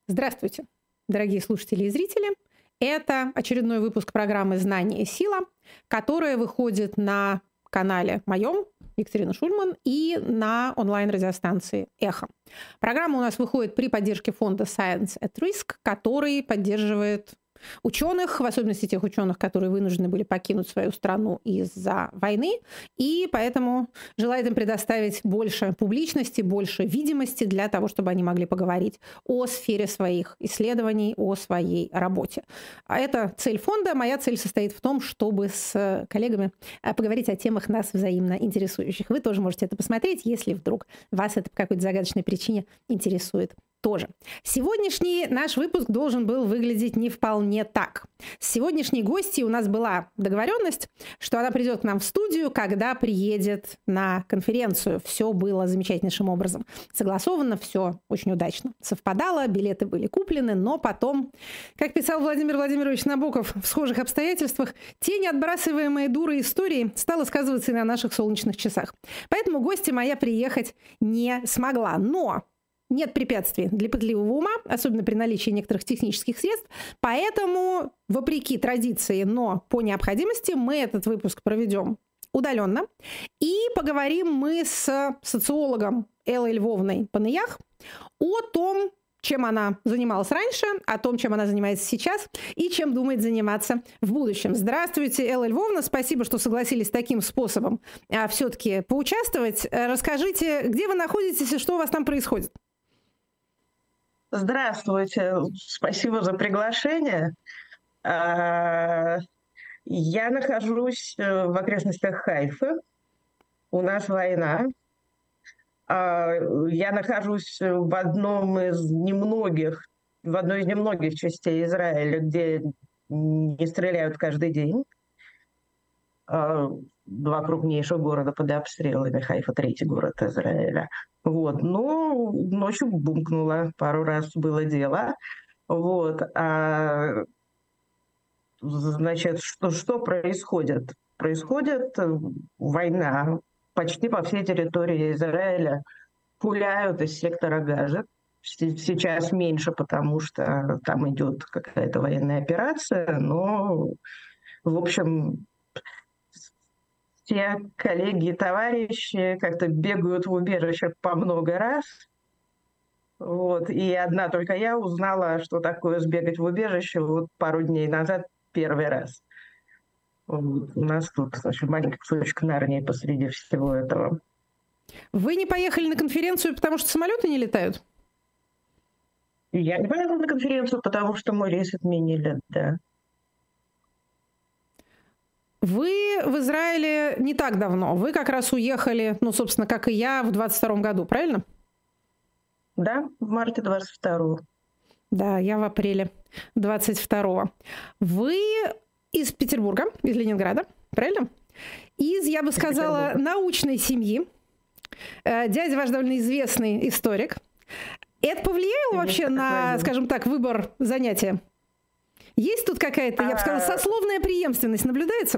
Здравствуйте, дорогие слушатели и зрители. Это очередной выпуск программы «Знание и сила», которая выходит на канале моем, Екатерина Шульман, и на онлайн-радиостанции «Эхо». Программа у нас выходит при поддержке фонда Science at Risk, который поддерживает ученых, в особенности тех ученых, которые вынуждены были покинуть свою страну из-за войны, и поэтому желает им предоставить больше публичности, больше видимости для того, чтобы они могли поговорить о сфере своих исследований, о своей работе. А это цель фонда. Моя цель состоит в том, чтобы с коллегами поговорить о темах нас взаимно интересующих. Вы тоже можете это посмотреть, если вдруг вас это по какой-то загадочной причине интересует тоже. Сегодняшний наш выпуск должен был выглядеть не вполне так. С сегодняшней гостьей у нас была договоренность, что она придет к нам в студию, когда приедет на конференцию. Все было замечательнейшим образом согласовано, все очень удачно совпадало, билеты были куплены, но потом, как писал Владимир Владимирович Набоков в схожих обстоятельствах, тень, отбрасываемая дурой истории, стала сказываться и на наших солнечных часах. Поэтому гостья моя приехать не смогла. Но нет препятствий для пытливого ума, особенно при наличии некоторых технических средств. Поэтому, вопреки традиции, но по необходимости, мы этот выпуск проведем удаленно. И поговорим мы с социологом Эллой Львовной Паныях о том, чем она занималась раньше, о том, чем она занимается сейчас и чем думает заниматься в будущем. Здравствуйте, Элла Львовна. Спасибо, что согласились таким способом все-таки поучаствовать. Расскажите, где вы находитесь и что у вас там происходит? Здравствуйте, спасибо за приглашение. Я нахожусь в окрестностях Хайфы. У нас война. Я нахожусь в одной из немногих частей Израиля, где не стреляют каждый день. Два крупнейших города под обстрелами. Хайфа — третий город Израиля. Вот. Но ночью бумкнуло, пару раз было дело. Вот. Значит, что происходит? Происходит война почти по всей территории Израиля. Пуляют из сектора Газа. Сейчас меньше, потому что там идет какая-то военная операция, но, в общем, все коллеги и товарищи как-то бегают в убежище по много раз. Вот. И одна только я узнала, что такое сбегать в убежище вот пару дней назад первый раз. Вот. У нас тут, значит, маленький кусочек Нарнии посреди всего этого. Вы не поехали на конференцию, потому что самолеты не летают? Я не поехала на конференцию, потому что мой рейс отменили, да. Вы в Израиле не так давно. Вы как раз уехали, собственно, как и я, в 22-м году, правильно? Да, в марте 22-го. Да, я в апреле 22-го. Вы из Петербурга, из Ленинграда, правильно? Из, я бы сказала, научной семьи. Дядя ваш довольно известный историк. Это повлияло вообще на, скажем так, выбор занятия? Есть тут какая-то, я бы сказала, сословная преемственность наблюдается?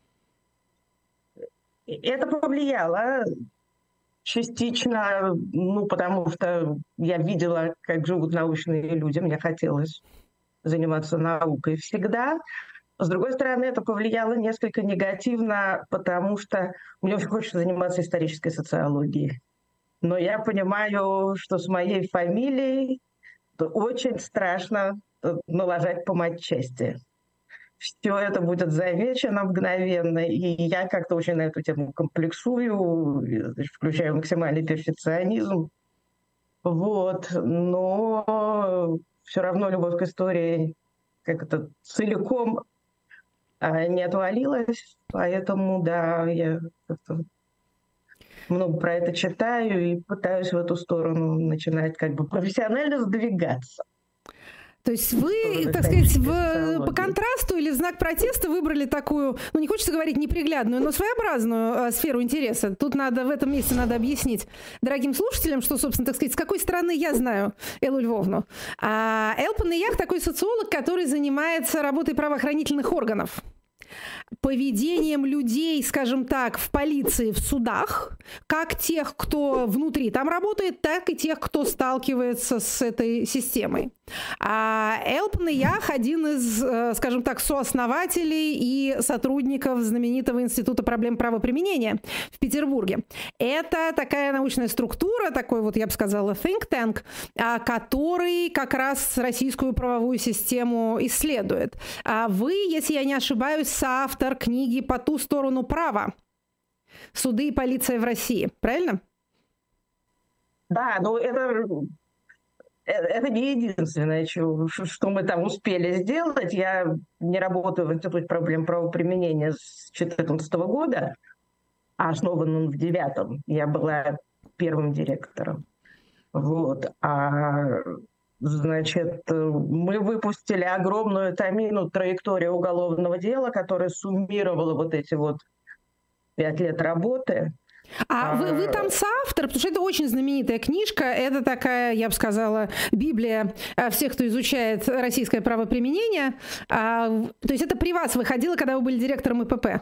Это повлияло частично, потому что я видела, как живут научные люди, мне хотелось заниматься наукой всегда. С другой стороны, это повлияло несколько негативно, потому что мне очень хочется заниматься исторической социологией. Но я понимаю, что с моей фамилией очень страшно налажать по матчасти. Все это будет замечено мгновенно, и я как-то очень на эту тему комплексую, включаю максимальный перфекционизм. Вот. Но все равно любовь к истории как-то целиком не отвалилась, поэтому, да, я как-то много про это читаю и пытаюсь в эту сторону начинать как бы профессионально сдвигаться. То есть вы, так сказать, по контрасту или в знак протеста выбрали такую, не хочется говорить неприглядную, но своеобразную сферу интереса. Тут в этом месте надо объяснить дорогим слушателям, что, собственно, так сказать, с какой стороны я знаю Эллу Львовну. Элла Паныях такой социолог, который занимается работой правоохранительных органов. поведением людей, скажем так, в полиции, в судах, как тех, кто внутри там работает, так и тех, кто сталкивается с этой системой. А Элпан Ях один из, скажем так, сооснователей и сотрудников знаменитого Института проблем правоприменения в Петербурге. Это такая научная структура, такой вот, я бы сказала, think tank, который как раз российскую правовую систему исследует. А вы, если я не ошибаюсь, соавтор книги «По ту сторону права. Суды и полиция в России». Правильно? Да, но это не единственное, что мы там успели сделать. Я не работаю в Институте проблем правоприменения с 2014 года, а основан он в 2009. Я была первым директором. Вот. Значит, мы выпустили огромную томину «Траектория уголовного дела», которая суммировала вот эти вот 5 лет работы. Вы там соавтор, потому что это очень знаменитая книжка, это такая, я бы сказала, библия всех, кто изучает российское правоприменение. То есть это при вас выходило, когда вы были директором ИПП?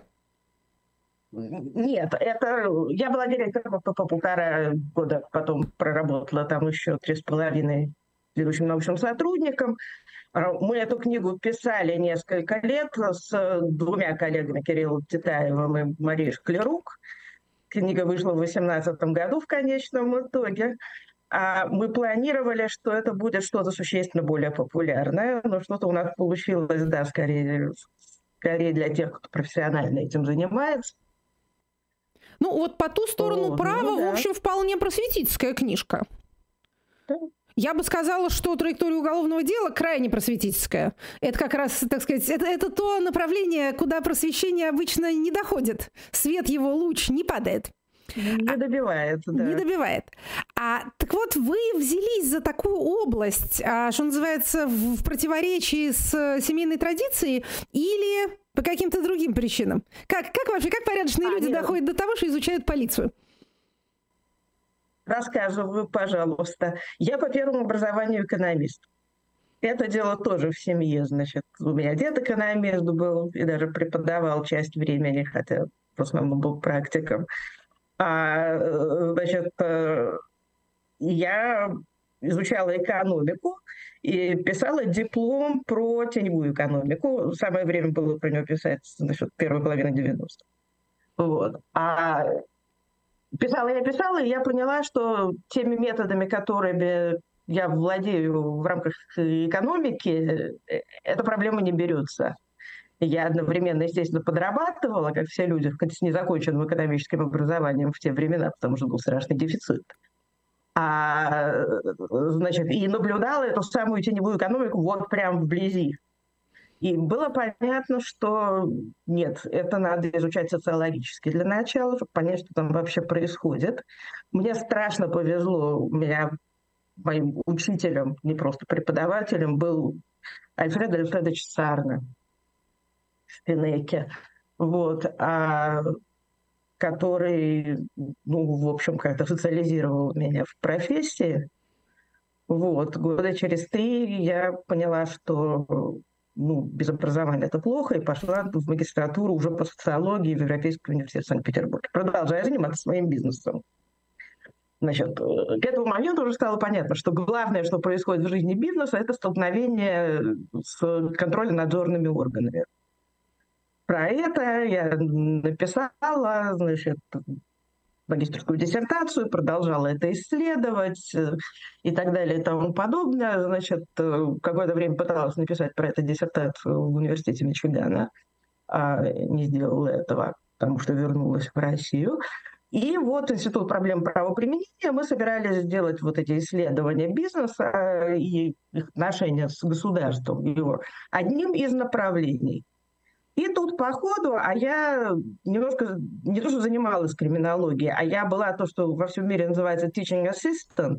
Нет, я была директором ИПП 1,5 года, потом проработала там еще 3,5 ведущим научным сотрудником. Мы эту книгу писали несколько лет с 2 коллегами, Кириллом Титаевым и Марией Шклярук. Книга вышла в 2018 году в конечном итоге. Мы планировали, что это будет что-то существенно более популярное, но что-то у нас получилось, да, скорее для тех, кто профессионально этим занимается. Ну вот «По ту сторону права», да. В общем, вполне просветительская книжка. Да. Я бы сказала, что «Траектория уголовного дела» крайне просветительская. Это как раз, так сказать, это то направление, куда просвещение обычно не доходит. Свет его луч не падает. Не добивает, да. Не добивает. Так вот, вы взялись за такую область, что называется, в противоречии с семейной традицией или по каким-то другим причинам? Как вообще, как порядочные люди доходят до того, что изучают полицию? Рассказываю, пожалуйста. Я по первому образованию экономист. Это дело тоже в семье. Значит, у меня дед экономист был и даже преподавал часть времени, хотя в основном был практиком. Значит, я изучала экономику и писала диплом про теневую экономику. Самое время было про нее писать, значит, первой половины 90-х. Вот. Писала, и я поняла, что теми методами, которыми я владею в рамках экономики, эта проблема не берется. Я одновременно, естественно, подрабатывала, как все люди, с незаконченным экономическим образованием в те времена, потому что был страшный дефицит. Значит, и наблюдала эту самую теневую экономику вот прям вблизи. И было понятно, что нет, это надо изучать социологически для начала, чтобы понять, что там вообще происходит. Мне страшно повезло, у меня моим учителем, не просто преподавателем, был Альфред Альфредович Сарна в Пинеке, вот, который, в общем, как-то социализировал меня в профессии. Вот, года через 3 я поняла, что без образования это плохо, и пошла в магистратуру уже по социологии в Европейский университет Санкт-Петербурга. Продолжая заниматься своим бизнесом. Значит, к этому моменту уже стало понятно, что главное, что происходит в жизни бизнеса, это столкновение с контрольно-надзорными органами. Про это я написала, значит, магистерскую диссертацию, продолжала это исследовать и так далее и тому подобное. Значит, какое-то время пыталась написать про это диссертацию в университете Мичигана, не сделала этого, потому что вернулась в Россию. И вот Институт проблем правоприменения, мы собирались сделать вот эти исследования бизнеса и их отношения с государством, его одним из направлений. И тут по ходу, я немножко, не то что занималась криминологией, я была то, что во всем мире называется teaching assistant,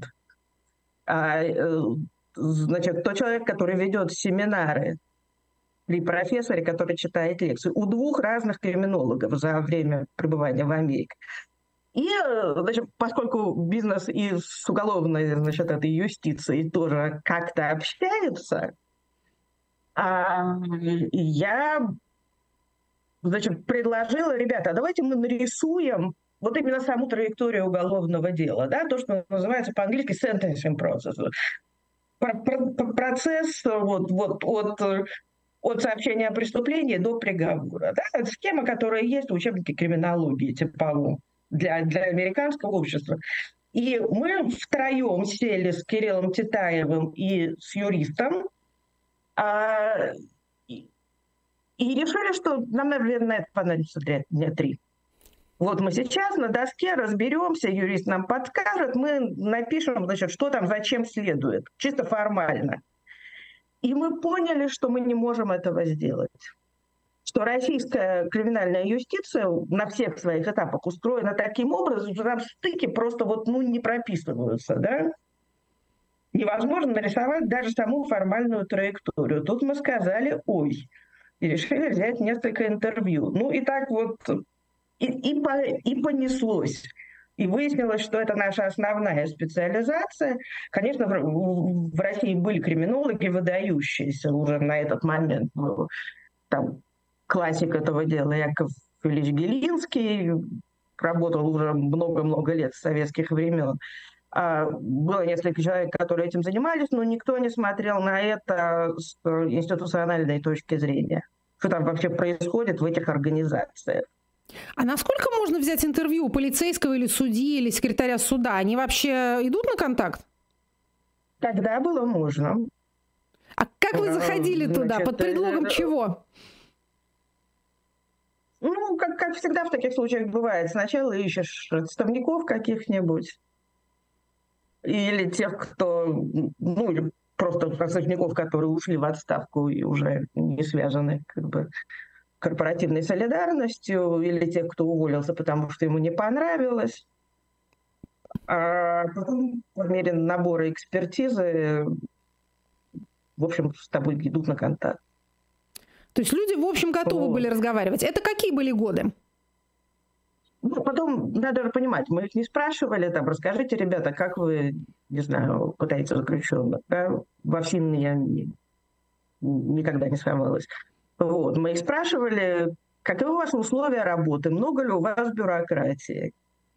значит, тот человек, который ведет семинары при профессоре, который читает лекции, у 2 разных криминологов за время пребывания в Америке. И, значит, поскольку бизнес и с уголовной, значит, этой юстицией тоже как-то общаются, я значит, предложила: ребята, а давайте мы нарисуем вот именно саму траекторию уголовного дела, да, то, что называется по-английски sentencing process. Процесс от сообщения о преступлении до приговора. Да? Это схема, которая есть в учебнике криминологии типовом для американского общества. И мы втроем сели с Кириллом Титаевым и с юристом, и решили, что нам, наверное, на это понадобится дня 3. Вот мы сейчас на доске разберемся, юрист нам подскажет, мы напишем, значит, что там, зачем следует, чисто формально. И мы поняли, что мы не можем этого сделать. Что российская криминальная юстиция на всех своих этапах устроена таким образом, что там стыки просто не прописываются, да? Невозможно нарисовать даже саму формальную траекторию. Тут мы сказали: ой, и решили взять несколько интервью. Ну и так вот, и понеслось. И выяснилось, что это наша основная специализация. Конечно, в России были криминологи выдающиеся уже на этот момент. Там классик этого дела Яков Ильич Гелинский работал уже много-много лет с советских времен. Было несколько человек, которые этим занимались, но никто не смотрел на это с институциональной точки зрения. Что там вообще происходит в этих организациях. А насколько можно взять интервью у полицейского или судьи, или секретаря суда? Они вообще идут на контакт? Тогда было можно. А как вы заходили туда? Под предлогом чего? Ну, как всегда в таких случаях бывает. Сначала ищешь отставников каких-нибудь. Или тех, кто... или просто отставников, которые ушли в отставку и уже не связаны корпоративной солидарностью, или тех, кто уволился, потому что ему не понравилось. А потом, по мере набора экспертизы, в общем, с тобой идут на контакт. То есть люди, в общем, готовы были разговаривать. Это какие были годы? Потом надо же понимать, мы их не спрашивали, расскажите, ребята, как вы, не знаю, пытаетесь заключенных. Да? Во ФСИН я никогда не сховалась. Мы их спрашивали, каковы у вас условия работы, много ли у вас бюрократии,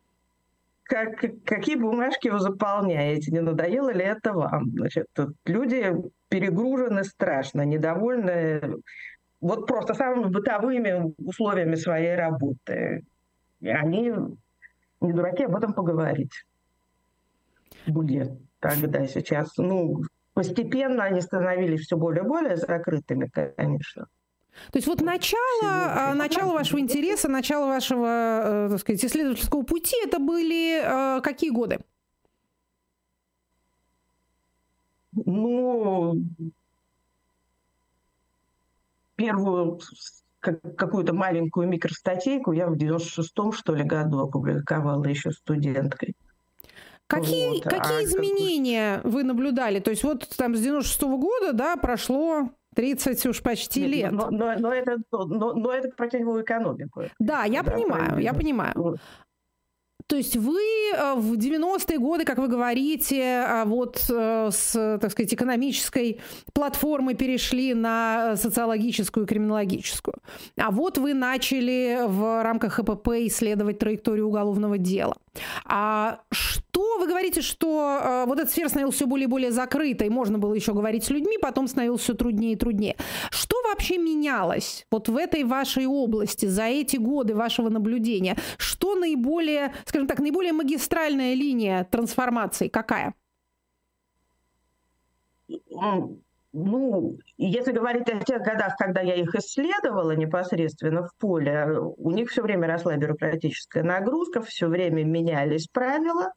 какие бумажки вы заполняете, не надоело ли это вам. Значит, люди перегружены страшно, недовольны просто самыми бытовыми условиями своей работы. И они не дураки об этом поговорить. Были тогда, сейчас. Постепенно они становились все более и более закрытыми, конечно. То есть начало вашего интереса, начало вашего, так сказать, исследовательского пути, это были какие годы? Первую какую-то маленькую микростатейку я в 96-м, что ли, году опубликовала еще студенткой. Какие изменения вы наблюдали? То есть там с 96-го года, да, прошло 30 уж почти лет. Но это про теневую экономику. Да, я понимаю. То есть вы в 90-е годы, как вы говорите, с, так сказать, экономической платформы перешли на социологическую и криминологическую. А вы начали в рамках ХПП исследовать траекторию уголовного дела. А что вы говорите, что эта сфера становилась все более и более закрытой, можно было еще говорить с людьми, потом становилось все труднее и труднее. Что вообще менялось в этой вашей области за эти годы вашего наблюдения? Что наиболее, скажем так, наиболее магистральная линия трансформации какая? Если говорить о тех годах, когда я их исследовала непосредственно в поле, у них все время росла бюрократическая нагрузка, все время менялись правила,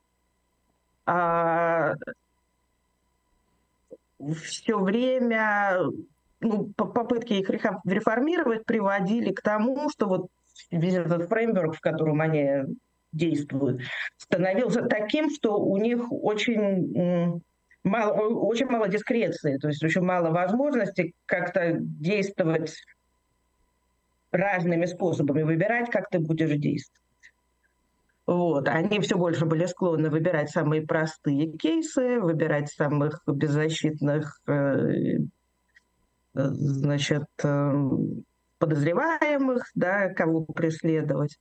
все время попытки их реформировать приводили к тому, что весь этот фреймворк, в котором они действуют, становился таким, что у них очень мало дискреции, то есть очень мало возможностей как-то действовать разными способами, выбирать, как ты будешь действовать. Они все больше были склонны выбирать самые простые кейсы, выбирать самых беззащитных, подозреваемых, да, кого преследовать.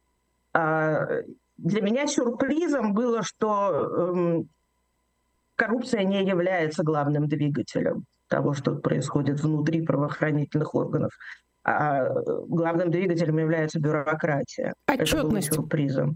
Для меня сюрпризом было, что коррупция не является главным двигателем того, что происходит внутри правоохранительных органов. А главным двигателем является бюрократия. Отчетность. Это было сюрпризом.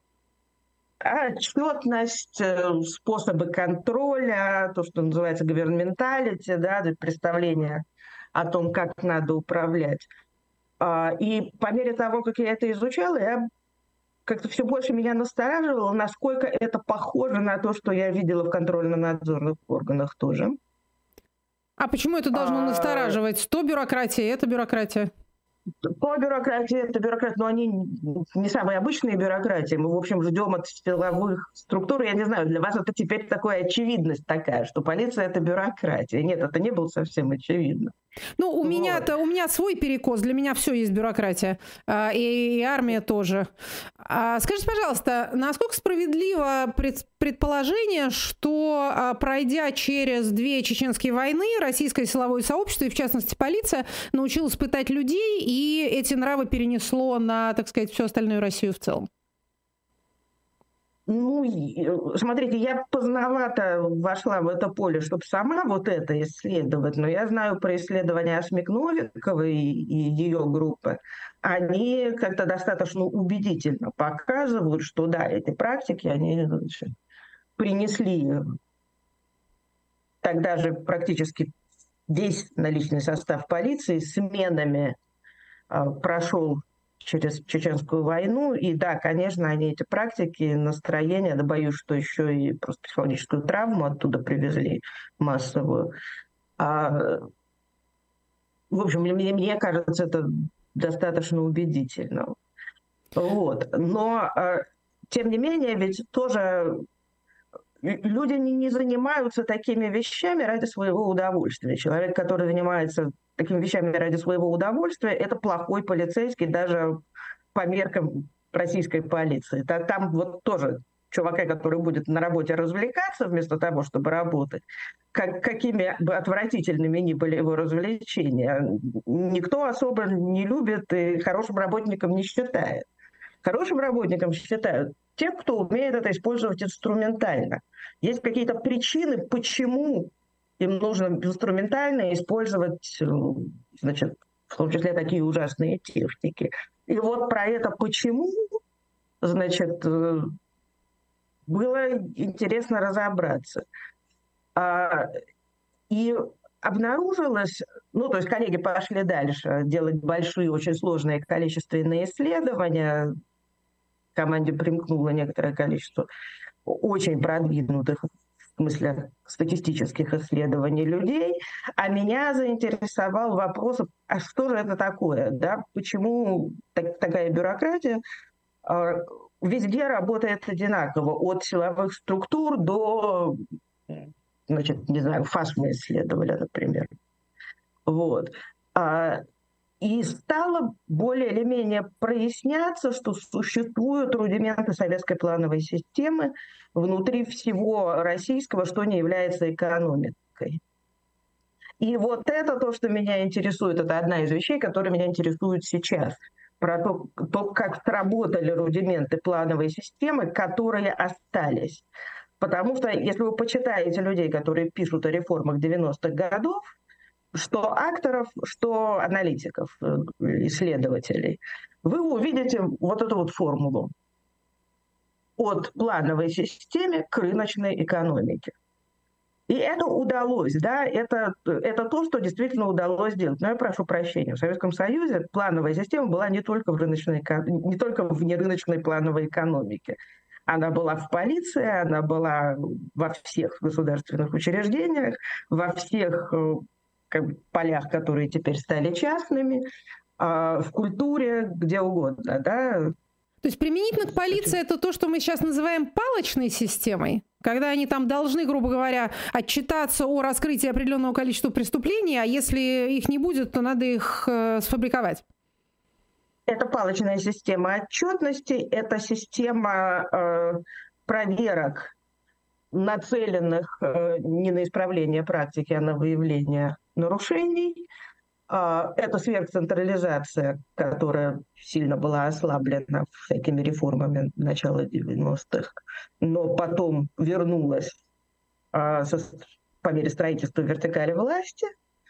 Отчетность, способы контроля, то, что называется governmentality, да, представление о том, как надо управлять. И по мере того, как я это изучала, я как-то все больше меня настораживало, насколько это похоже на то, что я видела в контрольно-надзорных органах тоже. А почему это должно настораживать? То бюрократия, это бюрократия. То бюрократия, это бюрократия, но они не самые обычные бюрократии. Мы, в общем, ждем от силовых структур. Я не знаю, для вас это теперь такая очевидность такая, что полиция – это бюрократия. Нет, это не было совсем очевидно. Ну, у меня свой перекос, для меня все есть бюрократия, и армия тоже. Скажите, пожалуйста, насколько справедливо предположение, что, пройдя через 2 чеченские войны, российское силовое сообщество, и в частности полиция, научилась пытать людей, и эти нравы перенесло на, так сказать, всю остальную Россию в целом? Ну, смотрите, я поздновато вошла в это поле, чтобы сама вот это исследовать, но я знаю про исследования Асмик Новиковой и ее группы. Они как-то достаточно убедительно показывают, что да, эти практики, они принесли тогда же практически весь наличный состав полиции сменами прошел через Чеченскую войну. И да, конечно, они эти практики, настроения, да боюсь, что еще и просто психологическую травму оттуда привезли массовую. В общем, мне кажется, это достаточно убедительно. Вот. Но, тем не менее, ведь тоже люди не занимаются такими вещами ради своего удовольствия. Человек, который занимается такими вещами ради своего удовольствия, это плохой полицейский даже по меркам российской полиции. Там вот тоже чувака, который будет на работе развлекаться вместо того, чтобы работать, какими бы отвратительными ни были его развлечения, никто особо не любит и хорошим работником не считает. Хорошим работником считают тех, кто умеет это использовать инструментально. Есть какие-то причины, почему им нужно инструментально использовать, значит, в том числе такие ужасные техники. И вот про это почему, значит, было интересно разобраться. И обнаружилось, ну, то есть коллеги пошли дальше, делать большие, очень сложные количественные исследования. Команде примкнуло некоторое количество очень продвинутых, в смысле статистических исследований людей, а меня заинтересовал вопрос, а что же это такое, да? Почему такая бюрократия везде работает одинаково, от силовых структур до, значит, не знаю, ФАС мы исследовали, например. Вот. И стало более или менее проясняться, что существуют рудименты советской плановой системы внутри всего российского, что не является экономикой. И вот это то, что меня интересует, это одна из вещей, которые меня интересуют сейчас. Про то, как сработали рудименты плановой системы, которые остались. Потому что если вы почитаете людей, которые пишут о реформах 90-х годов, что акторов, что аналитиков, исследователей, вы увидите вот эту вот формулу от плановой системы к рыночной экономике. И это удалось, да, это то, что действительно удалось сделать. Но я прошу прощения, в Советском Союзе плановая система была не только в нерыночной плановой экономике. Она была в полиции, она была во всех государственных учреждениях, во всех полях, которые теперь стали частными, в культуре, где угодно, да. То есть применительно к полиции это то, что мы сейчас называем палочной системой, когда они там должны, грубо говоря, отчитаться о раскрытии определенного количества преступлений, а если их не будет, то надо их сфабриковать. Это палочная система отчетности, это система проверок, нацеленных не на исправление практики, а на выявление нарушений. Это сверхцентрализация, которая сильно была ослаблена всякими реформами начала 90-х, но потом вернулась по мере строительства вертикали власти.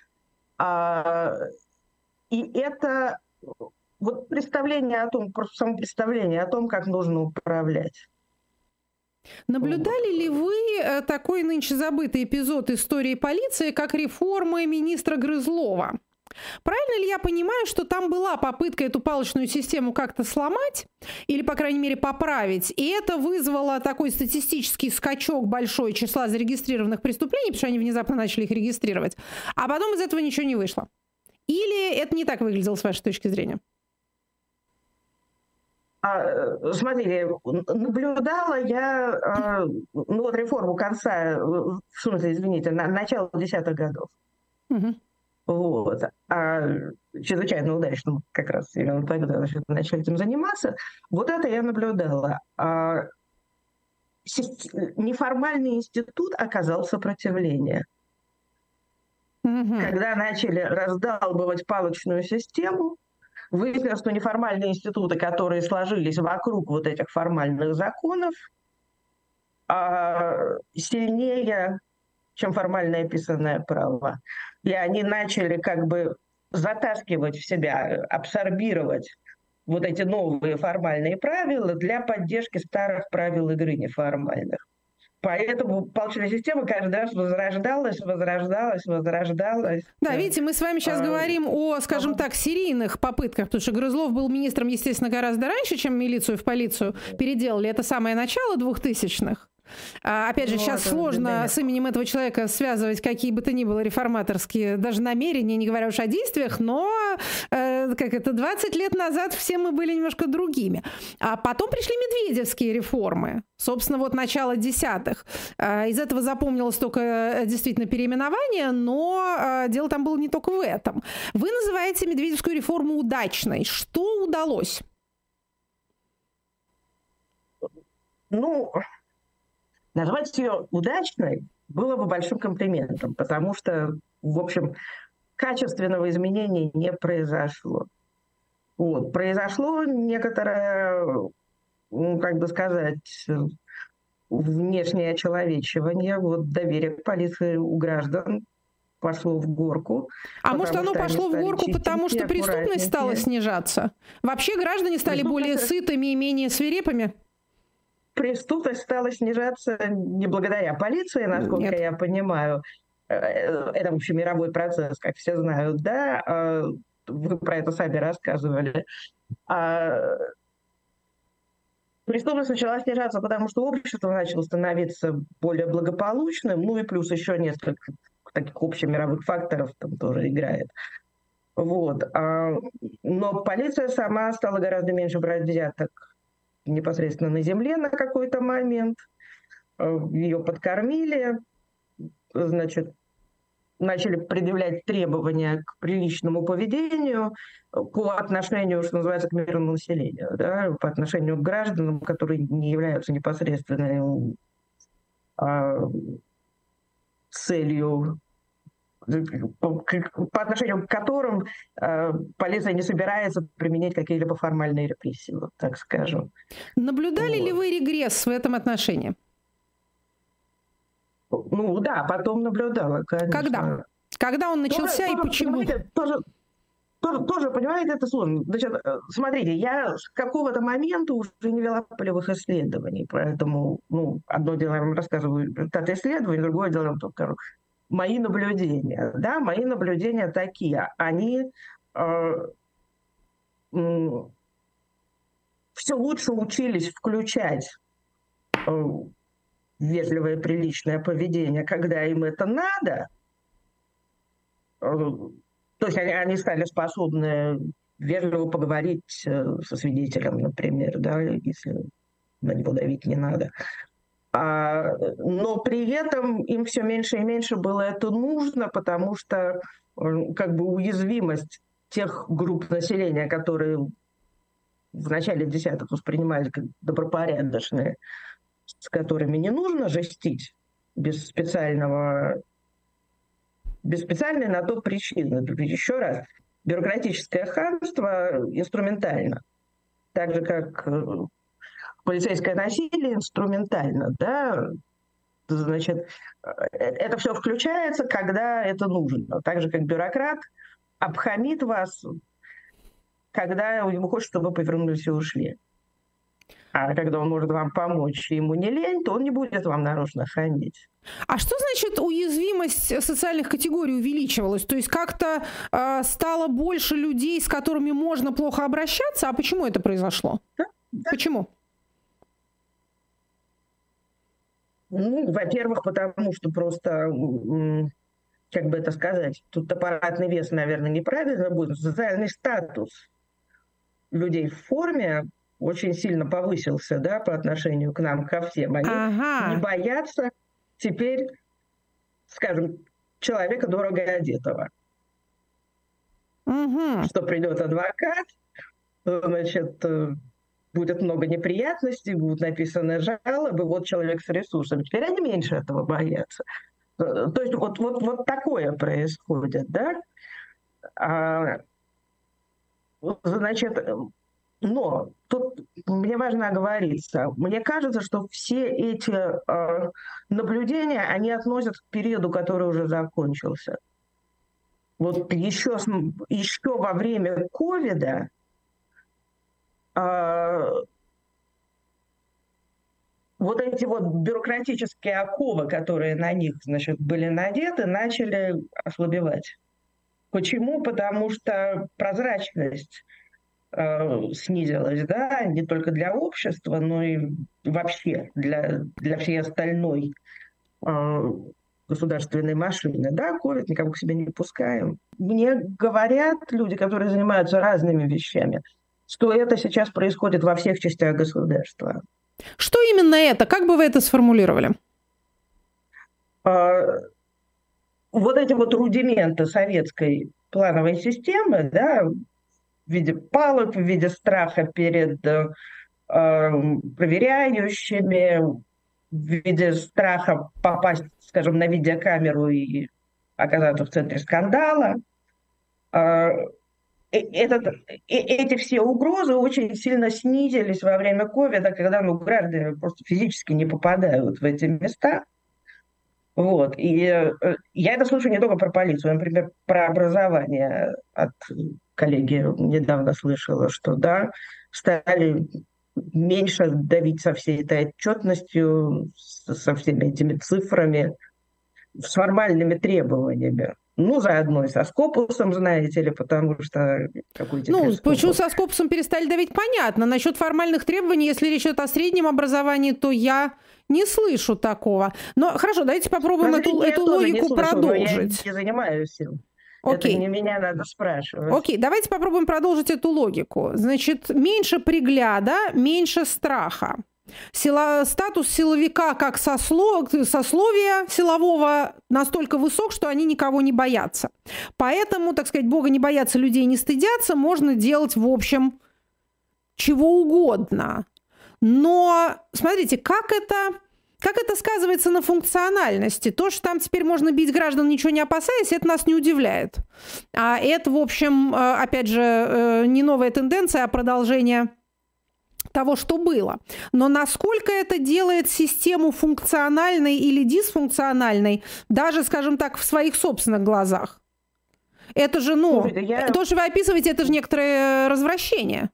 И это вот представление о том, просто само представление о том, как нужно управлять. Наблюдали ли вы такой нынче забытый эпизод истории полиции, как реформы министра Грызлова? Правильно ли я понимаю, что там была попытка эту палочную систему как-то сломать или, по крайней мере, поправить, и это вызвало такой статистический скачок большой числа зарегистрированных преступлений, потому что они внезапно начали их регистрировать, а потом из этого ничего не вышло? Или это не так выглядело с вашей точки зрения? Смотрите, наблюдала я реформу конца, в смысле, извините, начала 10-х годов. Угу. Вот. Чрезвычайно удачно как раз именно тогда начали этим заниматься. Вот это я наблюдала. Неформальный институт оказал сопротивление. Угу. Когда начали раздалбывать палочную систему, выяснилось, что неформальные институты, которые сложились вокруг вот этих формальных законов, сильнее, чем формальное писанное право. И они начали как бы затаскивать в себя, абсорбировать вот эти новые формальные правила для поддержки старых правил игры неформальных. Поэтому палочная система каждый раз возрождалась. Да, видите, мы с вами сейчас говорим о, скажем так, серийных попытках, потому что Грызлов был министром, естественно, гораздо раньше, чем милицию в полицию переделали. Это самое начало 2000-х. Опять же, сейчас сложно с именем этого человека связывать какие бы то ни было реформаторские даже намерения, не говоря уж о действиях, но 20 лет назад все мы были немножко другими. А потом пришли медведевские реформы, собственно, вот начало 10-х. Из этого запомнилось только действительно переименование, но дело там было не только в этом. Вы называете медведевскую реформу удачной. Что удалось? Назвать ее удачной было бы большим комплиментом, потому что, в общем, качественного изменения не произошло. Вот. Произошло некоторое, как бы сказать, внешнее очеловечивание, вот доверие к полиции у граждан пошло в горку. А может, оно пошло в горку, потому что преступность стала снижаться? Вообще граждане стали более сытыми и менее свирепыми? Преступность стала снижаться не благодаря полиции, насколько я понимаю. Это вообще мировой процесс, как все знают, да? Вы про это сами рассказывали. Преступность начала снижаться, потому что общество начало становиться более благополучным, ну и плюс еще несколько таких общемировых факторов там тоже играет. Вот. Но полиция сама стала гораздо меньше брать взяток непосредственно на земле на какой-то момент. Ее подкормили, значит, начали предъявлять требования к приличному поведению по отношению, что называется, к мирному населению, да, по отношению к гражданам, которые не являются непосредственной целью, по отношению к которым полиция не собирается применять какие-либо формальные репрессии, вот так скажем. Наблюдали ли вы регресс в этом отношении? Ну да, потом наблюдала, конечно. Когда? Когда он начался и почему? Тоже, понимаете, это сложно. Значит, смотрите, я с какого-то момента уже не вела полевых исследований, поэтому, одно дело я вам рассказываю результаты исследований, другое дело я вам скажу. Мои наблюдения, да, мои наблюдения такие, они все лучше учились включать вежливое, приличное поведение, когда им это надо. То есть они стали способны вежливо поговорить со свидетелем, например, да, если на него давить не надо. Но при этом им все меньше и меньше было это нужно, потому что как бы уязвимость тех групп населения, которые в начале десятых воспринимались как добропорядочные, с которыми не нужно жестить без специального без специальной на то причины. Еще раз, бюрократическое хамство инструментально. Так же, как полицейское насилие инструментально, да, значит, это все включается, когда это нужно. Так же, как бюрократ обхамит вас, когда ему хочется, чтобы вы повернулись и ушли. А когда он может вам помочь, и ему не лень, то он не будет вам нарочно хамить. А что значит уязвимость социальных категорий увеличивалась? То есть как-то стало больше людей, с которыми можно плохо обращаться? А почему это произошло? Да. Почему? Ну, во-первых, потому что просто, как бы это сказать, тут аппаратный вес, наверное, неправильно будет. Социальный статус людей в форме очень сильно повысился, да, по отношению к нам, ко всем. Они не боятся теперь, скажем, человека дорого одетого. Что придет адвокат, значит, будет много неприятностей, будут написаны жалобы, вот человек с ресурсами. Теперь они меньше этого боятся. То есть вот такое происходит, да? Значит, но тут мне важно оговориться. Мне кажется, что все эти наблюдения, они относятся к периоду, который уже закончился. Вот еще во время ковида вот эти вот бюрократические оковы, которые на них, значит, были надеты, начали ослабевать. Почему? Потому что прозрачность снизилась, да, не только для общества, но и вообще для всей остальной государственной машины. Да, ковид, никого к себе не пускаем. Мне говорят люди, которые занимаются разными вещами, что это сейчас происходит во всех частях государства. Что именно это? Как бы вы это сформулировали? Вот эти вот рудименты советской плановой системы, да, в виде палок, в виде страха перед проверяющими, в виде страха попасть, скажем, на видеокамеру и оказаться в центре скандала. Эти все угрозы очень сильно снизились во время ковида, когда граждане просто физически не попадают в эти места. Вот. И я это слышу не только про полицию, например, про образование от коллеги недавно слышала, что да, стали меньше давить со всей этой отчетностью, со всеми этими цифрами, с формальными требованиями. Ну, заодно и со Скопусом, знаете ли, потому что... почему со Скопусом перестали давить, понятно. Насчет формальных требований, если речь идет о среднем образовании, то я не слышу такого. Но хорошо, давайте попробуем эту логику продолжить. Я не занимаюсь им. Окей. Это не меня надо спрашивать. Окей, давайте попробуем продолжить эту логику. Значит, меньше пригляда, меньше страха. Статус силовика как сословия силового настолько высок, что они никого не боятся. Поэтому, так сказать, Бога не боятся, людей не стыдятся, можно делать, в общем, чего угодно. Но смотрите, как это сказывается на функциональности? То, что там теперь можно бить граждан, ничего не опасаясь, это нас не удивляет. А это, в общем, опять же, не новая тенденция, а продолжение того, что было. Но насколько это делает систему функциональной или дисфункциональной, даже, скажем так, в своих собственных глазах? Это же, то, что вы описываете, это же некоторое развращение.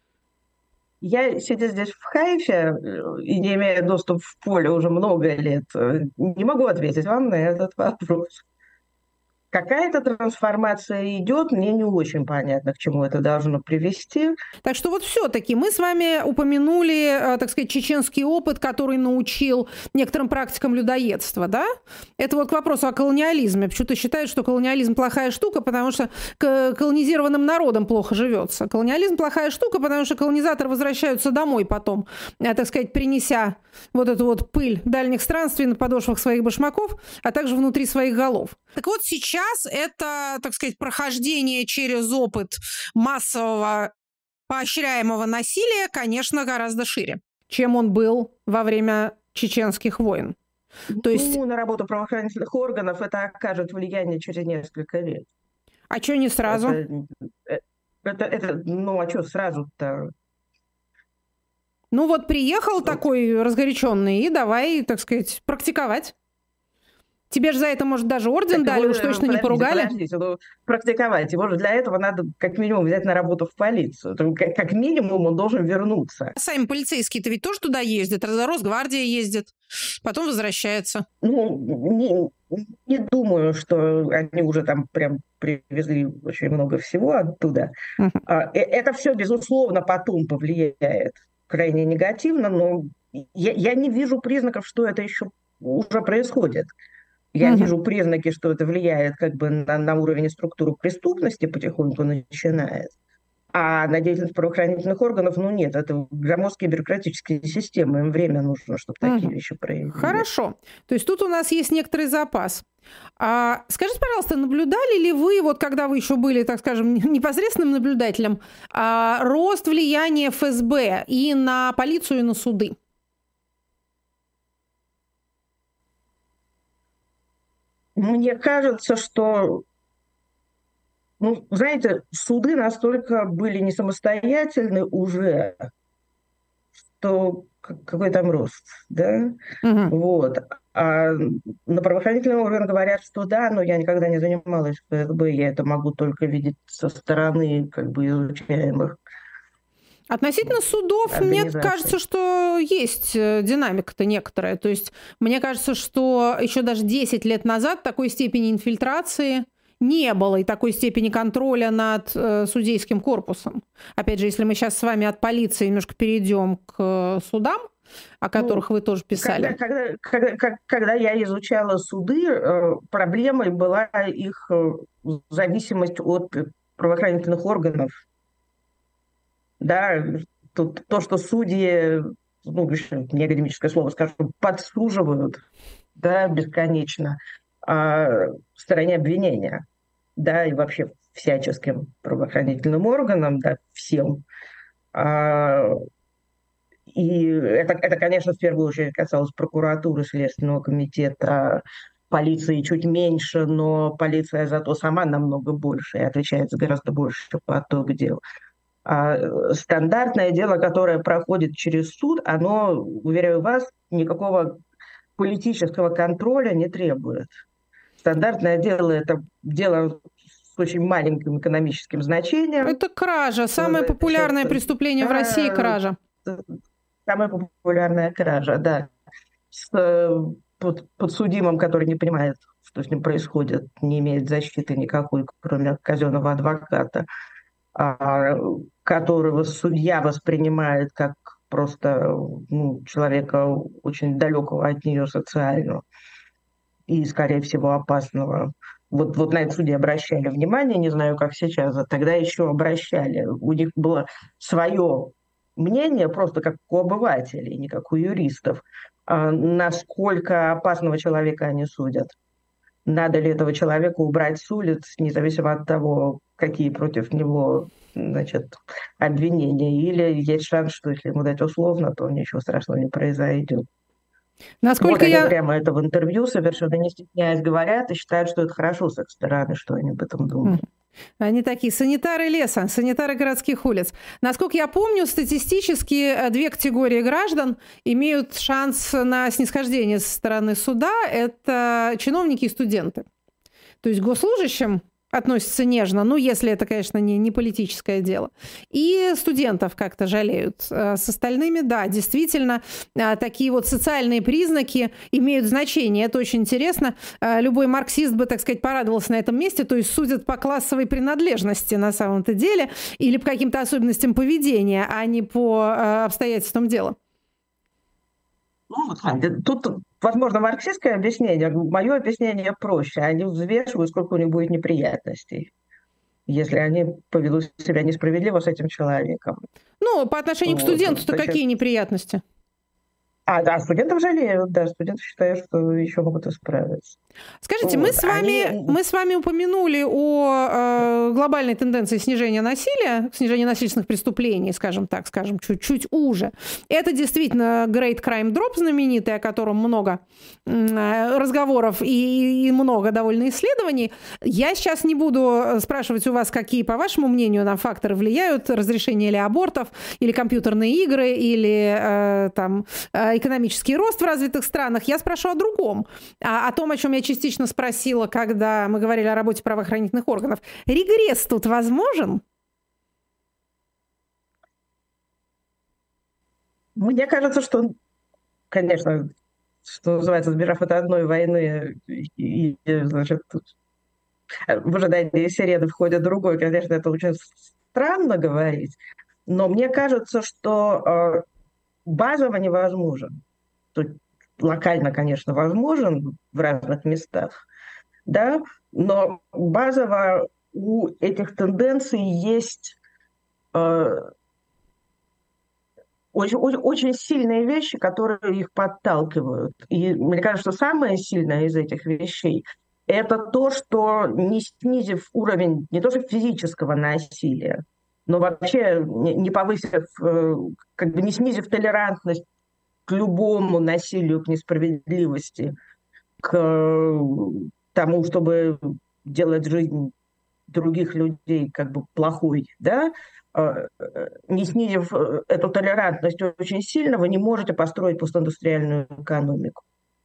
Я, сидя здесь в Хайфе и не имея доступа в поле уже много лет, не могу ответить вам на этот вопрос. Какая-то трансформация идет, мне не очень понятно, к чему это должно привести. Так что вот все-таки мы с вами упомянули, так сказать, чеченский опыт, который научил некоторым практикам людоедства, да? Это вот к вопросу о колониализме. Почему-то считают, что колониализм плохая штука, потому что колонизированным народам плохо живется. Колониализм плохая штука, потому что колонизаторы возвращаются домой потом, так сказать, принеся вот эту вот пыль дальних странствий на подошвах своих башмаков, а также внутри своих голов. Так вот сейчас это, так сказать, прохождение через опыт массового поощряемого насилия, конечно, гораздо шире, чем он был во время чеченских войн. То есть... Ну, на работу правоохранительных органов это окажет влияние через несколько лет. А что не сразу? Ну, а что сразу-то? Ну вот приехал такой разгоряченный и давай, так сказать, практиковать. Тебе же за это, может, даже орден дали, уж точно не поругали. Подождите, ну, практиковать. Его же для этого надо как минимум взять на работу в полицию. Как минимум он должен вернуться. Сами полицейские-то ведь тоже туда ездят, Росгвардия ездит, потом возвращается. Ну, не думаю, что они уже там прям привезли очень много всего оттуда. Это все, безусловно, потом повлияет крайне негативно, но я не вижу признаков, что это еще уже происходит. Я вижу признаки, что это влияет как бы на уровень и структуру преступности, потихоньку начинает. А на деятельность правоохранительных органов, ну нет, это громоздкие бюрократические системы, им время нужно, чтобы такие вещи проявились. Хорошо. То есть тут у нас есть некоторый запас. Скажите, пожалуйста, наблюдали ли вы, вот когда вы еще были, так скажем, непосредственным наблюдателем, рост влияния ФСБ и на полицию, и на суды? Мне кажется, что, ну, знаете, суды настолько были не самостоятельны уже, что какой там рост, да? Вот. А на правоохранительные органы говорят, что да, но я никогда не занималась в ФСБ, я это могу только видеть со стороны как бы изучаемых. Относительно судов, мне кажется, что есть динамика-то некоторая. То есть мне кажется, что еще даже 10 лет назад такой степени инфильтрации не было и такой степени контроля над судейским корпусом. Опять же, если мы сейчас с вами от полиции немножко перейдем к судам, о которых вы тоже писали. Когда я изучала суды, проблемой была их зависимость от правоохранительных органов. Да, то, что судьи, ну, не академическое слово скажу, подсуживают, да, бесконечно в стороне обвинения, да, и вообще всяческим правоохранительным органам, да, всем. И это, конечно, в первую очередь касалось прокуратуры, Следственного комитета, полиции чуть меньше, но полиция зато сама намного больше и отвечает за гораздо больше поток дел. А стандартное дело, которое проходит через суд, оно, уверяю вас, никакого политического контроля не требует. Стандартное дело – это дело с очень маленьким экономическим значением. Это кража. Самое популярное преступление в России – кража. Самая популярная кража, да. С подсудимым, который не понимает, что с ним происходит, не имеет защиты никакой, кроме казенного адвоката, которого судья воспринимает как просто человека очень далекого от нее социально и, скорее всего, опасного. Вот на это судьи обращали внимание, не знаю, как сейчас, а тогда еще обращали. У них было свое мнение, просто как у обывателей, не как у юристов, насколько опасного человека они судят. Надо ли этого человека убрать с улиц, независимо от того, какие против него, значит, обвинения. Или есть шанс, что если ему дать условно, то ничего страшного не произойдет. Насколько они прямо это в интервью совершенно не стесняясь говорят и считают, что это хорошо с их стороны, что они об этом думают. Они такие санитары леса, санитары городских улиц. Насколько я помню, статистически две категории граждан имеют шанс на снисхождение со стороны суда. Это чиновники и студенты. То есть госслужащим относятся нежно, ну, если это, конечно, не политическое дело. И студентов как-то жалеют. С остальными, да, действительно, такие вот социальные признаки имеют значение. Это очень интересно. Любой марксист бы, так сказать, порадовался на этом месте. То есть судят по классовой принадлежности на самом-то деле или по каким-то особенностям поведения, а не по обстоятельствам дела. Тут, возможно, марксистское объяснение. Мое объяснение проще. Они взвешивают, сколько у них будет неприятностей, если они поведут себя несправедливо с этим человеком. Ну, по отношению к студенту-то какие неприятности? Да, студентов жалеют, да, студенты считают, что еще могут исправиться. Скажите, Вот. мы с вами упомянули о глобальной тенденции снижения насильственных преступлений, скажем так, скажем, чуть-чуть уже. Это действительно Great Crime Drop знаменитый, о котором много разговоров и много довольно исследований. Я сейчас не буду спрашивать у вас, какие, по вашему мнению, на факторы влияют: разрешение или абортов, или компьютерные игры, или экономический рост в развитых странах. Я спрошу о другом, о том, о чем я частично спросила, когда мы говорили о работе правоохранительных органов. Регресс тут возможен? Мне кажется, что, конечно, что называется, сбежав от одной войны значит, в ожидании сирены входит другой, конечно, это очень странно говорить, но мне кажется, что базово невозможен. Тут локально, конечно, возможен в разных местах, да, но базово у этих тенденций есть очень сильные вещи, которые их подталкивают. И мне кажется, что самое сильное из этих вещей — это то, что не снизив уровень не то что физического насилия, но вообще не повысив, как бы не снизив толерантность к любому насилию, к несправедливости, к тому, чтобы делать жизнь других людей как бы плохой, да, не снизив эту толерантность очень сильно, вы не можете построить постиндустриальную экономику.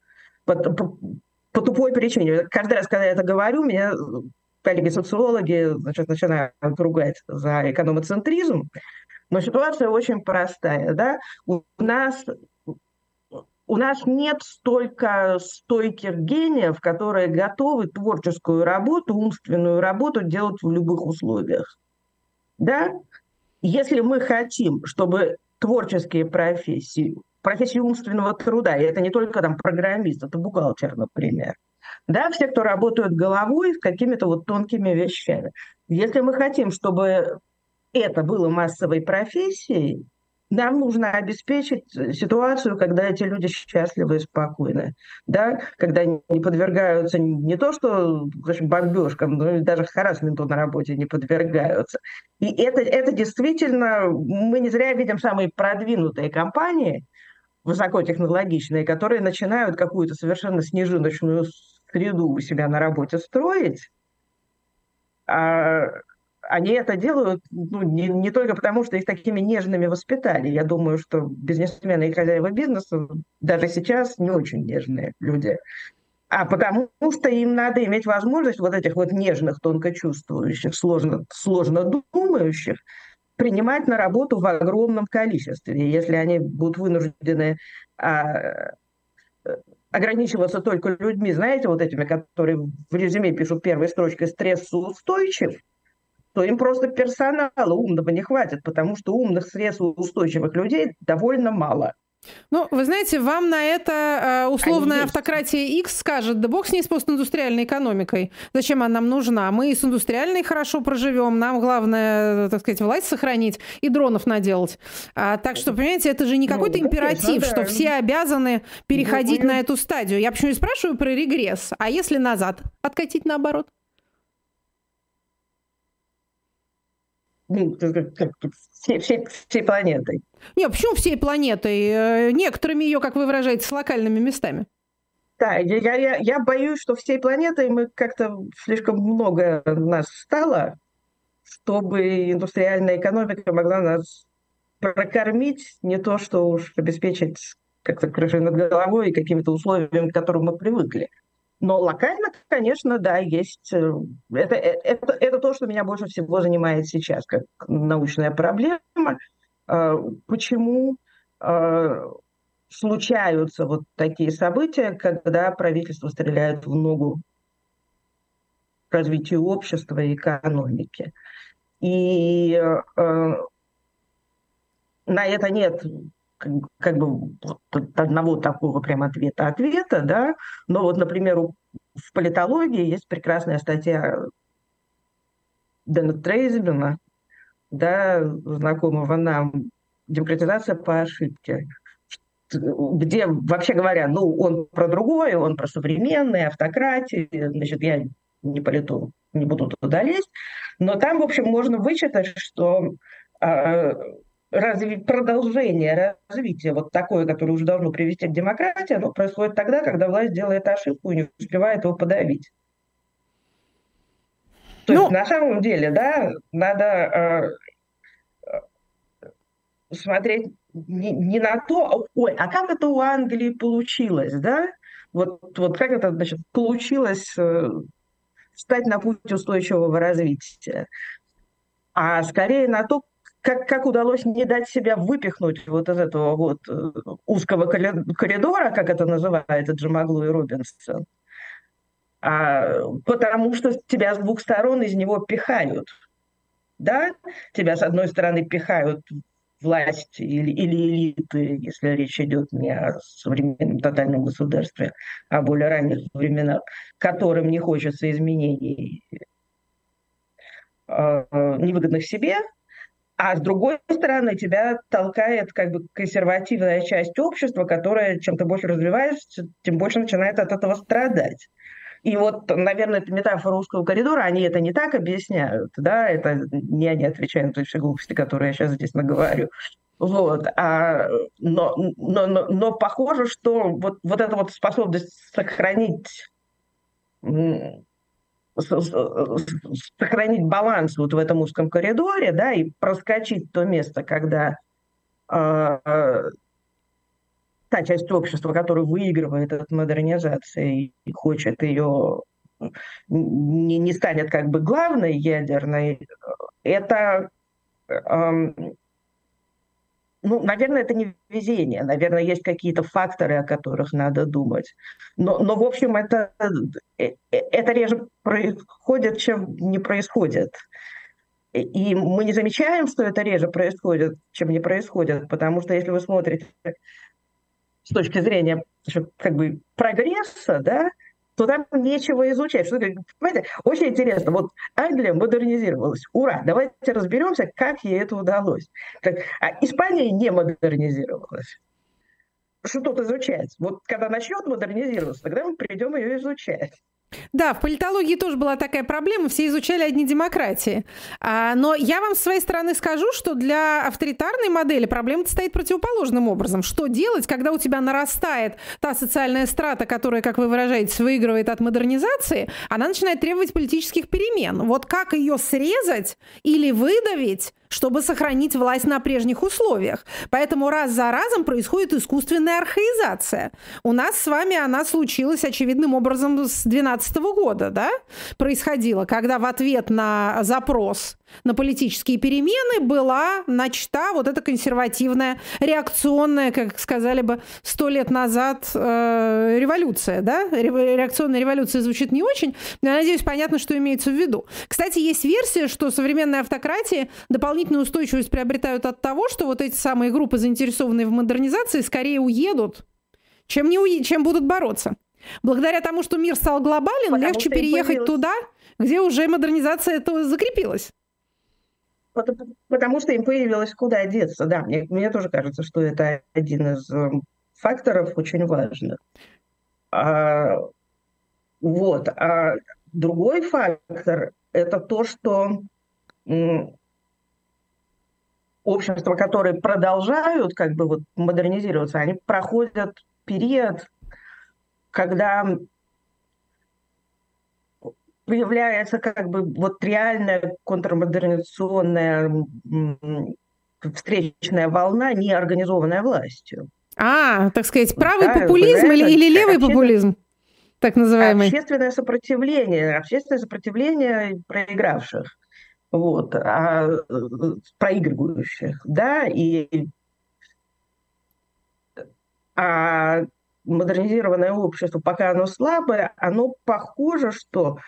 По тупой причине. Каждый раз, когда я это говорю, меня коллеги-социологи, значит, начинают ругать за экономоцентризм, но ситуация очень простая. Да? У нас нет столько стойких гениев, которые готовы творческую работу, умственную работу делать в любых условиях. Да? Если мы хотим, чтобы творческие профессии умственного труда, и это не только там программист, это бухгалтер, например, да, все, кто работают головой с какими-то вот тонкими вещами. Если мы хотим, чтобы это было массовой профессией, нам нужно обеспечить ситуацию, когда эти люди счастливы и спокойны, да? Когда не подвергаются не то что бомбежкам, но и даже харассменту на работе не подвергаются. И это действительно, мы не зря видим самые продвинутые компании, высокотехнологичные, которые начинают какую-то совершенно снежиночную среду у себя на работе строить, а они это делают не только потому, что их такими нежными воспитали. Я думаю, что бизнесмены и хозяева бизнеса даже сейчас не очень нежные люди. А потому что им надо иметь возможность вот этих вот нежных, тонко чувствующих, сложно думающих принимать на работу в огромном количестве. Если они будут вынуждены ограничиваться только людьми, знаете, вот этими, которые в резюме пишут первой строчкой «стрессоустойчив», то им просто персонала умного не хватит, потому что умных, стрессоустойчивых людей довольно мало. Ну, вы знаете, вам на это условная автократия X скажет: да бог с ней, с постиндустриальной экономикой. Зачем она нам нужна? Мы с индустриальной хорошо проживем, нам главное, так сказать, власть сохранить и дронов наделать. Так что, понимаете, это же не какой-то императив, что все обязаны переходить на эту стадию. Я почему и спрашиваю про регресс. А если назад откатить наоборот? Всей планетой. Не, почему всей планетой? Некоторыми ее, как вы выражаетесь, локальными местами. Да, я боюсь, что всей планетой мы как-то слишком много нас стало, чтобы индустриальная экономика могла нас прокормить, не то что уж обеспечить как-то крышей над головой и какими-то условиями, к которым мы привыкли. Но локально, конечно, да, есть. Это то, что меня больше всего занимает сейчас, как научная проблема. Почему случаются вот такие события, когда правительство стреляет в ногу развитию общества и экономики. И на это нет как бы одного такого прям ответа, да, но вот, например, в политологии есть прекрасная статья Дэна Трейзмана, да, знакомого нам, «Демократизация по ошибке», где, вообще говоря, ну, он про другое, он про современные автократии, значит, я не полету, не буду туда лезть, но там, в общем, можно вычитать, что продолжение развития вот такое, которое уже должно привести к демократии, оно происходит тогда, когда власть делает ошибку и не успевает его подавить. То есть на самом деле, да, надо смотреть не на то, ой, а как это у Англии получилось, да? Вот как это, значит, получилось встать на путь устойчивого развития, а скорее на то, как удалось не дать себя выпихнуть вот из этого вот узкого коридора, как это называется Джамаглу и Робинсон, потому что тебя с двух сторон из него пихают. Да? Тебя, с одной стороны, пихают власть или элиты, если речь идет не о современном тотальном государстве, а о более ранних временах, которым не хочется изменений, невыгодных себе, а с другой стороны тебя толкает как бы консервативная часть общества, которая чем ты больше развиваешься, тем больше начинает от этого страдать. И вот, наверное, это метафора узкого коридора, они это не так объясняют, да, это не они отвечают на той все глупости, которые я сейчас здесь наговорю. Вот. Но похоже, что вот эта вот способность сохранить баланс вот в этом узком коридоре, да, и проскочить то место, когда та часть общества, которая выигрывает от модернизации и хочет ее, не станет как бы главной ядерной, это, ну, наверное, это не везение, наверное, есть какие-то факторы, о которых надо думать. Но в общем, это реже происходит, чем не происходит. И мы не замечаем, что это реже происходит, чем не происходит, потому что если вы смотрите с точки зрения как бы прогресса, да, то там нечего изучать. Что, понимаете, очень интересно. Вот Англия модернизировалась. Ура! Давайте разберемся, как ей это удалось. А Испания не модернизировалась. Что тут изучать? Вот когда начнет модернизироваться, тогда мы придем ее изучать. Да, в политологии тоже была такая проблема, все изучали одни демократии. Но я вам с своей стороны скажу, что для авторитарной модели проблема стоит противоположным образом. Что делать, когда у тебя нарастает та социальная страта, которая, как вы выражаетесь, выигрывает от модернизации, она начинает требовать политических перемен. Вот как ее срезать или выдавить, чтобы сохранить власть на прежних условиях. Поэтому раз за разом происходит искусственная архаизация. У нас с вами она случилась очевидным образом с 2012 года, да? Происходило, когда в ответ на запрос на политические перемены была начата вот эта консервативная, реакционная, как сказали бы 100 лет назад, революция, да? Реакционная революция звучит не очень, но я надеюсь, понятно, что имеется в виду. Кстати, есть версия, что современные автократии дополнительную устойчивость приобретают от того, что вот эти самые группы, заинтересованные в модернизации, скорее уедут, чем будут бороться. Благодаря тому, что мир стал глобален, легче переехать туда, где уже модернизация этого закрепилась. Потому что им появилось куда деться, да. Мне тоже кажется, что это один из факторов очень важных. Вот. А другой фактор – это то, что общества, которые продолжают как бы вот модернизироваться, они проходят период, когда появляется как бы вот реальная контрмодернизационная встречная волна, не организованная властью. Так сказать, правый популизм или левый популизм, так называемый? Общественное сопротивление проигравших, вот, проигрывающих, да, а модернизированное общество, пока оно слабое, оно похоже, что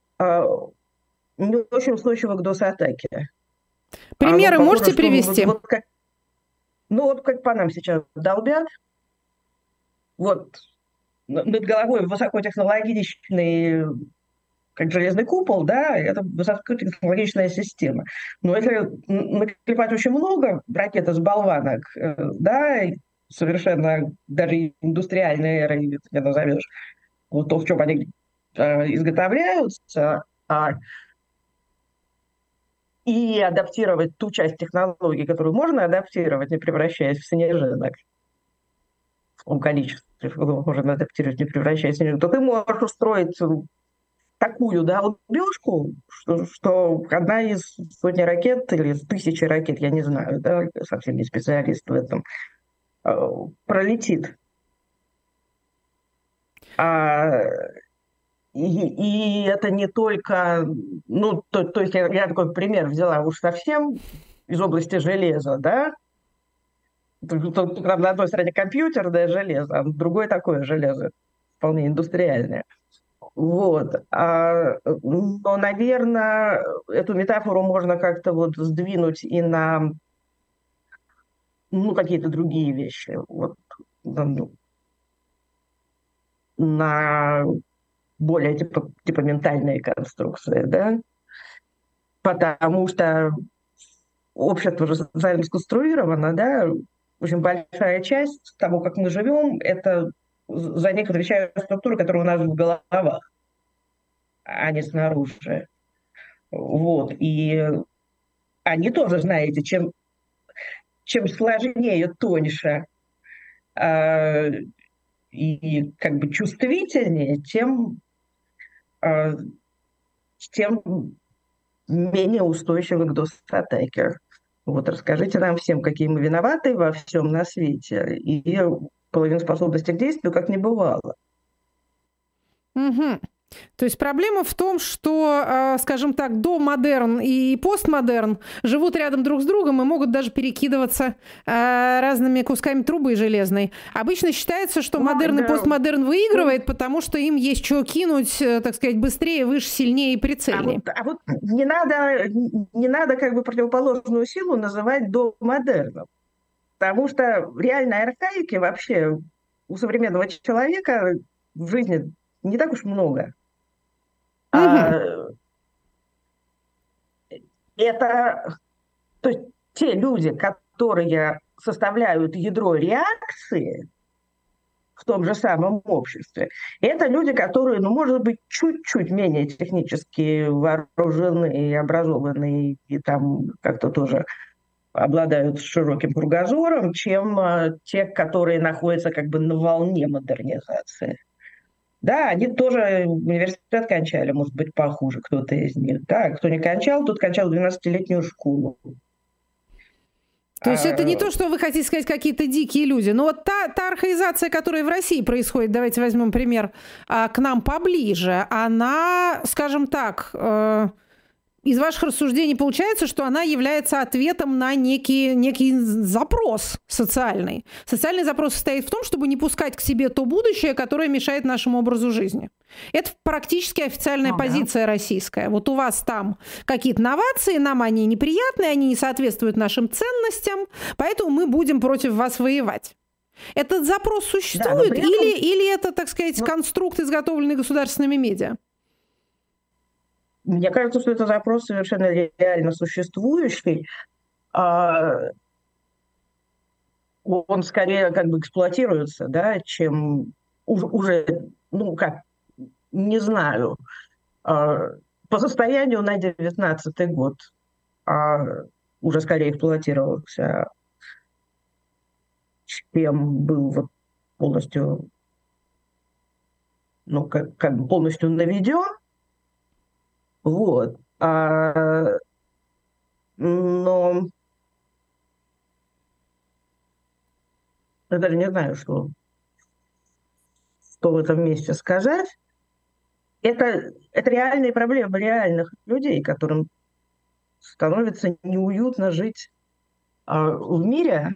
не очень устойчиво к DOS-атаке. Примеры можете привести? Как по нам сейчас долбят. Вот над головой высокотехнологичный, как железный купол, да, это высокотехнологичная система. Но если наклепать очень много ракет из болванок, да, совершенно даже индустриальной эрой, если ты назовешь, вот то, в чем они изготовляются, и адаптировать ту часть технологий, которую можно адаптировать, не превращаясь в снежинок, в том количестве, в котором можно адаптировать, не превращаясь в снежинок, то ты можешь устроить такую долбежку, что одна из сотни ракет или из тысячи ракет, я не знаю, да, совсем не специалист в этом, пролетит. И это не только, ну, то есть я такой пример взяла уж совсем из области железа, да, тут, на одной стороне компьютерное железо, а на другой такое железо, вполне индустриальное. Вот. Но, наверное, эту метафору можно как-то вот сдвинуть и на, ну, какие-то другие вещи. Вот, на более типа ментальные конструкции, да? Потому что общество же социально сконструировано, да? Очень большая часть того, как мы живем, это за них отвечают структуры, которые у нас в головах, а не снаружи. Вот. И они тоже, знаете, чем сложнее, тоньше и как бы чувствительнее, тем менее устойчивы к DOS-атаке. Вот расскажите нам всем, какие мы виноваты во всем на свете, и половину способностей к действию как не бывало. Угу. То есть проблема в том, что, скажем так, домодерн и постмодерн живут рядом друг с другом и могут даже перекидываться разными кусками трубы железной. Обычно считается, что модерн и постмодерн выигрывает, потому что им есть что кинуть, так сказать, быстрее, выше, сильнее и прицельнее. А вот не надо как бы противоположную силу называть домодерном, потому что реальной архаики вообще у современного человека в жизни не так уж много. Это, то есть те люди, которые составляют ядро реакции в том же самом обществе, это люди, которые, ну, может быть, чуть-чуть менее технически вооружены и образованы, и там как-то тоже обладают широким кругозором, чем те, которые находятся как бы на волне модернизации. Да, они тоже университет кончали, может быть, похуже кто-то из них. Да, кто не кончал, тот кончал 12-летнюю школу. То есть это не то, что вы хотите сказать, какие-то дикие люди. Но вот та архаизация, которая в России происходит, давайте возьмем пример к нам поближе, она, скажем так, из ваших рассуждений получается, что она является ответом на некий запрос социальный. Социальный запрос состоит в том, чтобы не пускать к себе то будущее, которое мешает нашему образу жизни. Это практически официальная позиция российская. Вот у вас там какие-то новации, нам они неприятные, они не соответствуют нашим ценностям, поэтому мы будем против вас воевать. Этот запрос существует, да, или это, так сказать, конструкт, изготовленный государственными медиа? Мне кажется, что это запрос совершенно реально существующий. Он скорее как бы эксплуатируется, да, чем уже, ну как, не знаю, по состоянию на 19-й год уже скорее эксплуатировался, чем был вот полностью, ну как бы полностью наведен. Вот. Но я даже не знаю, что в этом месте сказать. Это реальные проблемы реальных людей, которым становится неуютно жить в мире,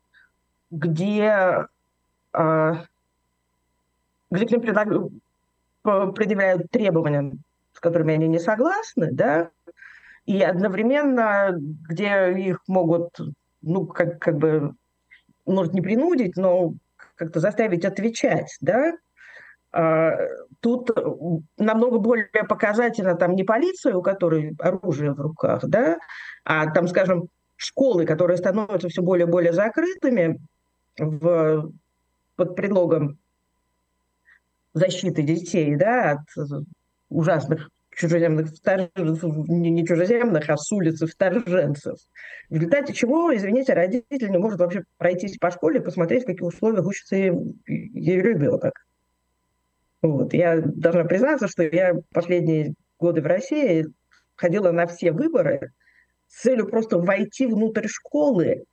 где к ним предъявляют требования, с которыми они не согласны, да, и одновременно, где их могут, ну, как бы, может, не принудить, но как-то заставить отвечать, да. Тут намного более показательно там не полиция, у которой оружие в руках, да, а там, скажем, школы, которые становятся все более и более закрытыми, под предлогом защиты детей, да, от ужасных чужеземных вторженцев, не чужеземных, а с улицы вторженцев. В результате чего, извините, родитель не может вообще пройтись по школе и посмотреть, в каких условиях учится ее ребенок. Вот. Я должна признаться, что я последние годы в России ходила на все выборы с целью просто войти внутрь школы,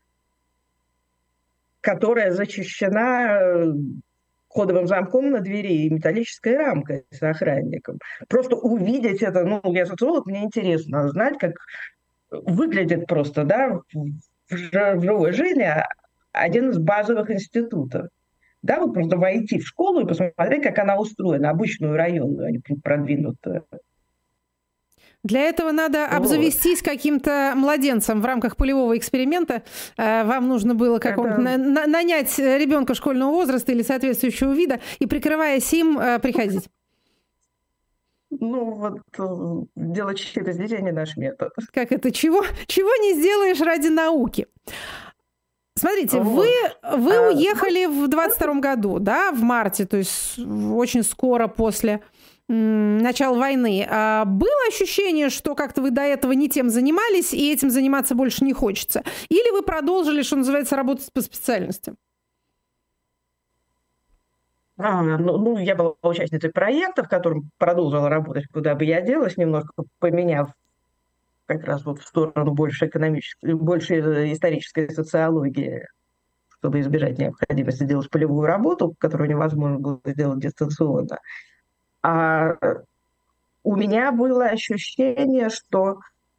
которая защищена кодовым замком на двери и металлической рамкой с охранником. Просто увидеть это, ну, я социолог, мне интересно знать, как выглядит просто, да, в живой жизни один из базовых институтов. Да, вот просто войти в школу и посмотреть, как она устроена, обычную районную, а не продвинутую. Для этого надо обзавестись каким-то младенцем в рамках полевого эксперимента. Вам нужно было нанять ребенка школьного возраста или соответствующего вида и, прикрываясь им, приходить. Ну, вот делать щит из детей не наш метод. Как это? Чего не сделаешь ради науки? Смотрите, вы уехали в 22-м году, да, в марте, то есть очень скоро после начала войны. Было ощущение, что как-то вы до этого не тем занимались, и этим заниматься больше не хочется? Или вы продолжили, что называется, работать по специальности? Я была участницей проекта, в котором продолжила работать, куда бы я делась, немножко поменяв как раз вот в сторону больше исторической социологии, чтобы избежать необходимости делать полевую работу, которую невозможно было сделать дистанционно. А у меня было ощущение, что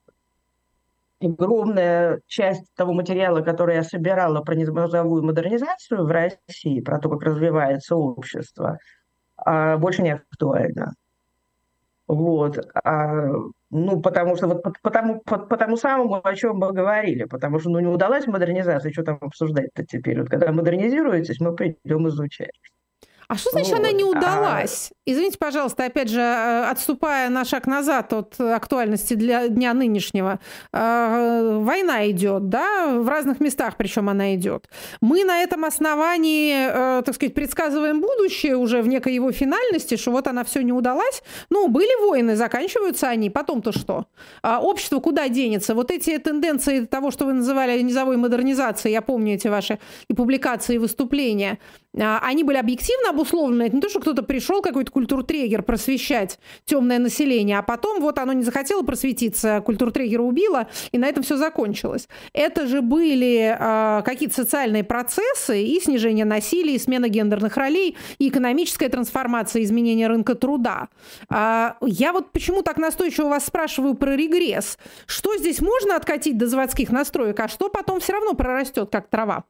огромная часть того материала, который я собирала про низовую модернизацию в России, про то, как развивается общество, больше не актуальна. Вот. Потому что по тому самому, о чем мы говорили, потому что не удалась модернизация, что там обсуждать-то теперь? Вот когда модернизируетесь, мы придем изучать. А что значит она не удалась? Извините, пожалуйста, опять же, отступая на шаг назад от актуальности для дня нынешнего. Война идет, да, в разных местах, причем она идет. Мы на этом основании, так сказать, предсказываем будущее уже в некой его финальности, что вот она все не удалась. Ну, были войны, заканчиваются они, потом-то что? Общество куда денется? Вот эти тенденции того, что вы называли низовой модернизацией, я помню эти ваши и публикации, и выступления, они были объективно обусловлены. Это не то, что кто-то пришел, какой-то культуртрегер, просвещать темное население, а потом вот оно не захотело просветиться, культуртрегера убило, и на этом все закончилось. Это же были какие-то социальные процессы, и снижение насилия, и смена гендерных ролей, и экономическая трансформация, изменение рынка труда. Я вот почему так настойчиво вас спрашиваю про регресс. Что здесь можно откатить до заводских настроек, а что потом все равно прорастет, как трава?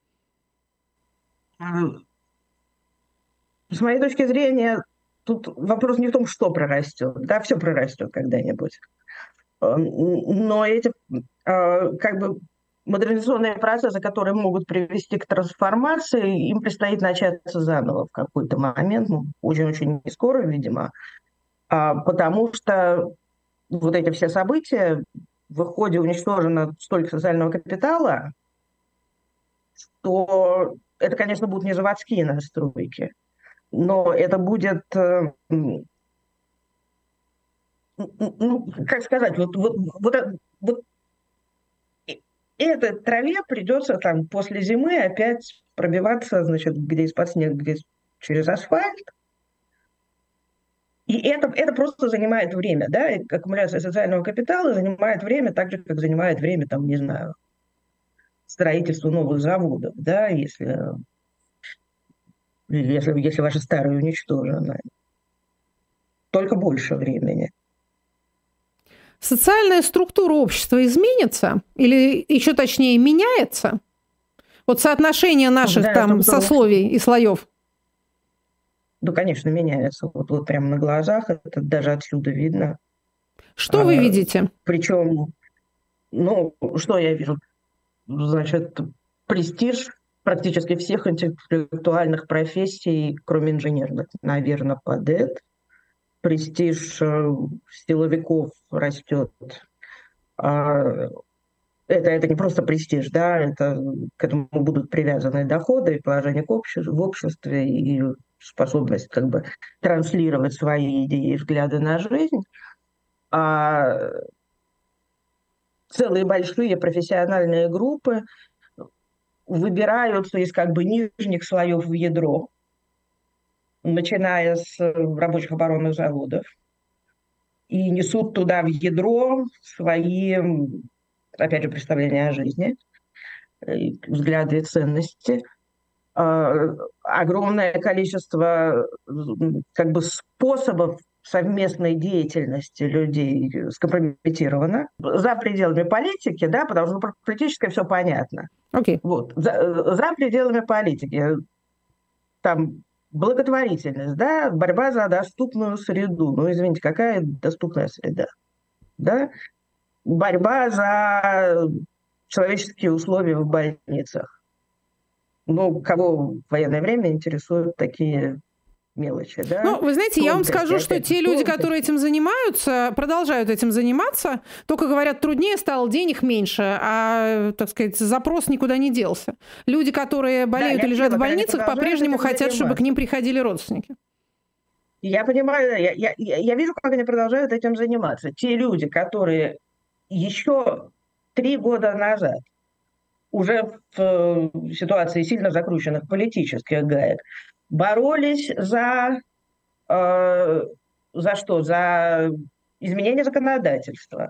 С моей точки зрения, тут вопрос не в том, что прорастет. Да, все прорастет когда-нибудь. Но эти модернизационные процессы, которые могут привести к трансформации, им предстоит начаться заново в какой-то момент, очень-очень не скоро, видимо, потому что вот эти все события, в ходе уничтожено столько социального капитала, что это, конечно, будут не заводские настройки, но это будет, как сказать, вот этой траве придется там после зимы опять пробиваться, значит, где из-под снега, где через асфальт. И это просто занимает время, да, и аккумуляция социального капитала занимает время так же, как занимает время, там, не знаю, строительство новых заводов, да, если ваши старые уничтожены. Только больше времени. Социальная структура общества изменится? Или еще точнее меняется? Вот соотношение наших там сословий и слоев. Да, конечно, меняется. Вот прямо на глазах, это даже отсюда видно. Что вы видите? Причем, что я вижу? Значит, престиж практически всех интеллектуальных профессий, кроме инженерных, наверное, падает. Престиж силовиков растет. это не просто престиж, да, это к этому будут привязаны доходы, и положение в обществе, и способность как бы транслировать свои идеи и взгляды на жизнь. А целые большие профессиональные группы выбираются из как бы нижних слоев в ядро, начиная с рабочих оборонных заводов, и несут туда в ядро свои, опять же, представления о жизни, взгляды и ценности. Огромное количество как бы способов совместной деятельности людей скомпрометировано за пределами политики, да, потому что политическое все понятно. Okay. Вот. За пределами политики. Там благотворительность, да, борьба за доступную среду. Ну, извините, какая доступная среда? Да? Борьба за человеческие условия в больницах. Ну, кого в военное время интересуют такие мелочи, да? Ну, вы знаете, я вам скажу, что те люди, которые этим занимаются, продолжают этим заниматься, только говорят, труднее стало, денег меньше, а, так сказать, запрос никуда не делся. Люди, которые болеют и лежат в больницах, по-прежнему хотят, чтобы к ним приходили родственники. Я понимаю, я вижу, как они продолжают этим заниматься. Те люди, которые еще 3 года назад уже в ситуации сильно закрученных политических гаек боролись за что? За изменение законодательства.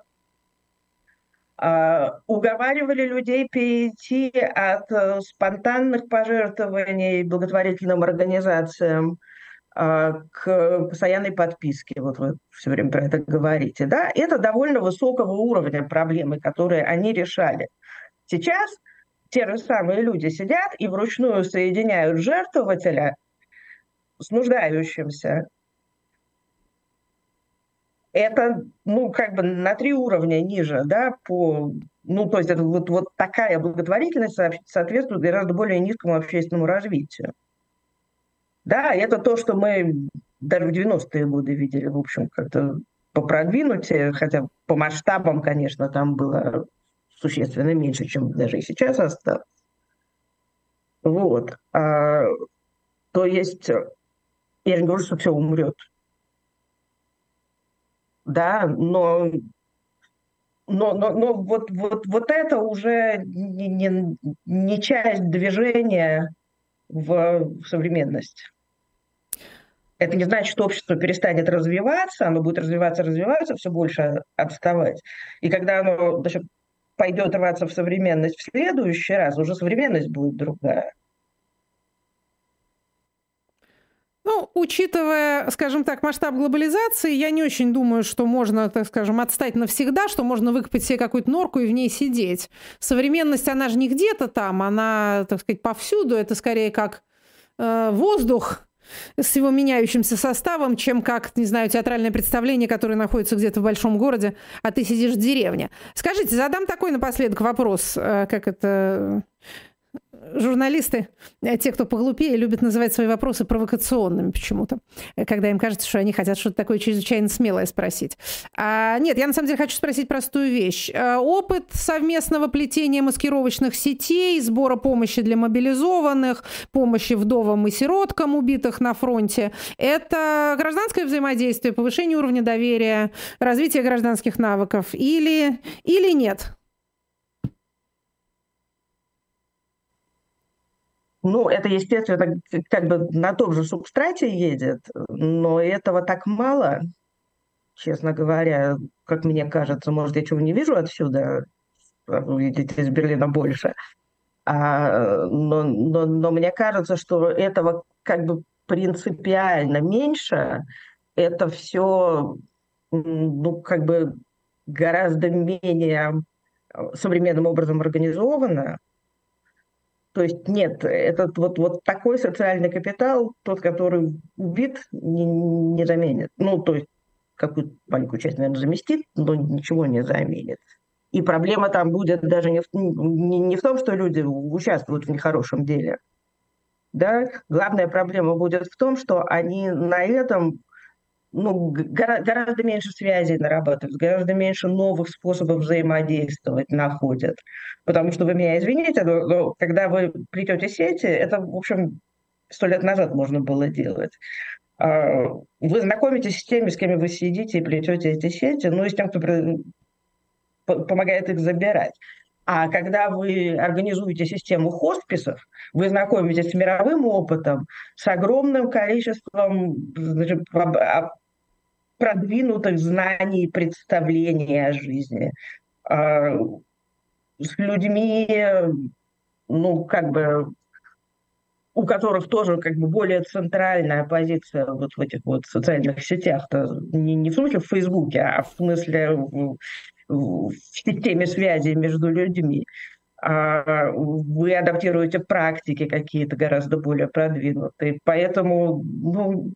Уговаривали людей перейти от спонтанных пожертвований благотворительным организациям к постоянной подписке. Вот вы все время про это говорите. Да? Это довольно высокого уровня проблемы, которые они решали. Сейчас те же самые люди сидят и вручную соединяют жертвователя с нуждающимся. Это, ну, как бы на 3 уровня ниже, да, ну, то есть это вот такая благотворительность соответствует гораздо более низкому общественному развитию. Да, это то, что мы даже в 90-е годы видели, в общем, как-то попродвинутее, хотя по масштабам, конечно, там было существенно меньше, чем даже и сейчас осталось. Вот. То есть, я не говорю, что все умрет. Да, но вот это уже не часть движения в современность. Это не значит, что общество перестанет развиваться, оно будет развиваться, все больше отставать. И когда оно пойдет рваться в современность в следующий раз, уже современность будет другая. Ну, учитывая, скажем так, масштаб глобализации, я не очень думаю, что можно, так скажем, отстать навсегда, что можно выкопать себе какую-то норку и в ней сидеть. Современность, она же не где-то там, она, так сказать, повсюду. Это скорее как воздух с его меняющимся составом, чем как, не знаю, театральное представление, которое находится где-то в большом городе, а ты сидишь в деревне. Скажите, задам такой напоследок вопрос, как это... Журналисты, те, кто поглупее, любят называть свои вопросы провокационными почему-то, когда им кажется, что они хотят что-то такое чрезвычайно смелое спросить. Нет, я на самом деле хочу спросить простую вещь. Опыт совместного плетения маскировочных сетей, сбора помощи для мобилизованных, помощи вдовам и сироткам, убитых на фронте – это гражданское взаимодействие, повышение уровня доверия, развитие гражданских навыков или нет? Ну, это, естественно, как бы на том же субстрате едет, но этого так мало, честно говоря, как мне кажется. Может, я чего не вижу отсюда, вы видите из Берлина больше. Но мне кажется, что этого как бы принципиально меньше. Это все, ну, как бы гораздо менее современным образом организовано. То есть нет, этот вот такой социальный капитал, тот, который убит, не заменит. Ну, то есть какую-то маленькую часть, наверное, заместит, но ничего не заменит. И проблема там будет даже не в том, что люди участвуют в нехорошем деле. Да? Главная проблема будет в том, что они на этом гораздо меньше связей нарабатывают, гораздо меньше новых способов взаимодействовать находят. Потому что вы меня извините, но когда вы плетете сети, это, в общем, 100 лет назад можно было делать. Вы знакомитесь с теми, с кем вы сидите и плетете эти сети, ну и с тем, кто помогает их забирать. А когда вы организуете систему хосписов, вы знакомитесь с мировым опытом, с огромным количеством, значит, продвинутых знаний и представлений о жизни, с людьми, ну, как бы, у которых тоже как бы более центральная позиция вот в этих вот социальных сетях, не в смысле в Фейсбуке, а в смысле в системе связи между людьми. Вы адаптируете практики какие-то гораздо более продвинутые. Поэтому, ну,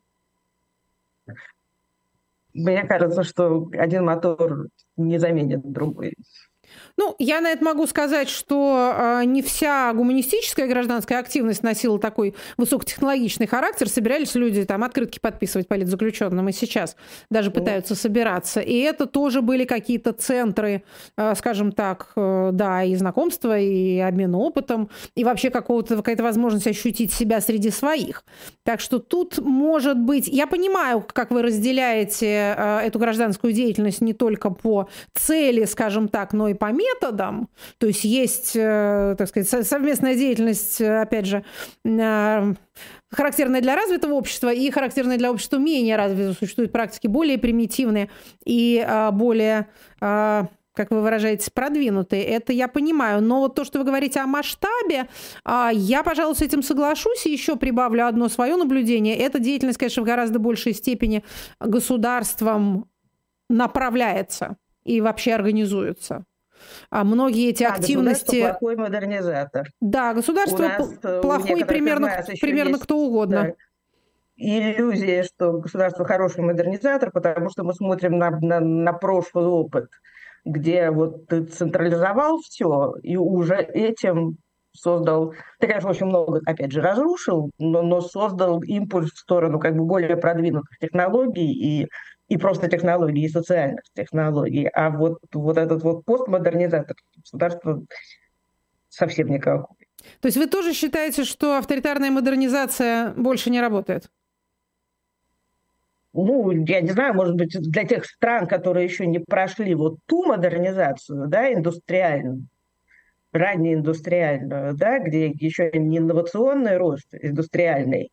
мне кажется, что один мотор не заменит другой. Ну, я на это могу сказать, что не вся гуманистическая гражданская активность носила такой высокотехнологичный характер. Собирались люди там открытки подписывать политзаключенным, и сейчас даже пытаются собираться. И это тоже были какие-то центры, скажем так, да, и знакомства, и обмена опытом, и вообще какая-то возможность ощутить себя среди своих. Так что тут может быть... Я понимаю, как вы разделяете эту гражданскую деятельность не только по цели, скажем так, но и по методам, то есть есть, так сказать, совместная деятельность, опять же, характерная для развитого общества и характерная для общества менее развитого. Существуют практики более примитивные и более, как вы выражаетесь, продвинутые. Это я понимаю. Но вот то, что вы говорите о масштабе, я, пожалуй, с этим соглашусь. И еще прибавлю одно свое наблюдение. Эта деятельность, конечно, в гораздо большей степени государством направляется и вообще организуется. Многие эти активности... Государство плохой модернизатор. Да, государство плохой примерно кто угодно. Да, иллюзия, что государство хороший модернизатор, потому что мы смотрим на прошлый опыт, где вот ты централизовал все и уже этим создал... Ты, конечно, очень много, опять же, разрушил, но создал импульс в сторону как бы более продвинутых технологий и просто технологий, и социальных технологий. А вот этот вот постмодернизатор государства совсем никакой. То есть вы тоже считаете, что авторитарная модернизация больше не работает? Ну, я не знаю, может быть, для тех стран, которые еще не прошли вот ту модернизацию, да, индустриальную, раннеиндустриальную, да, где еще не инновационный рост индустриальный,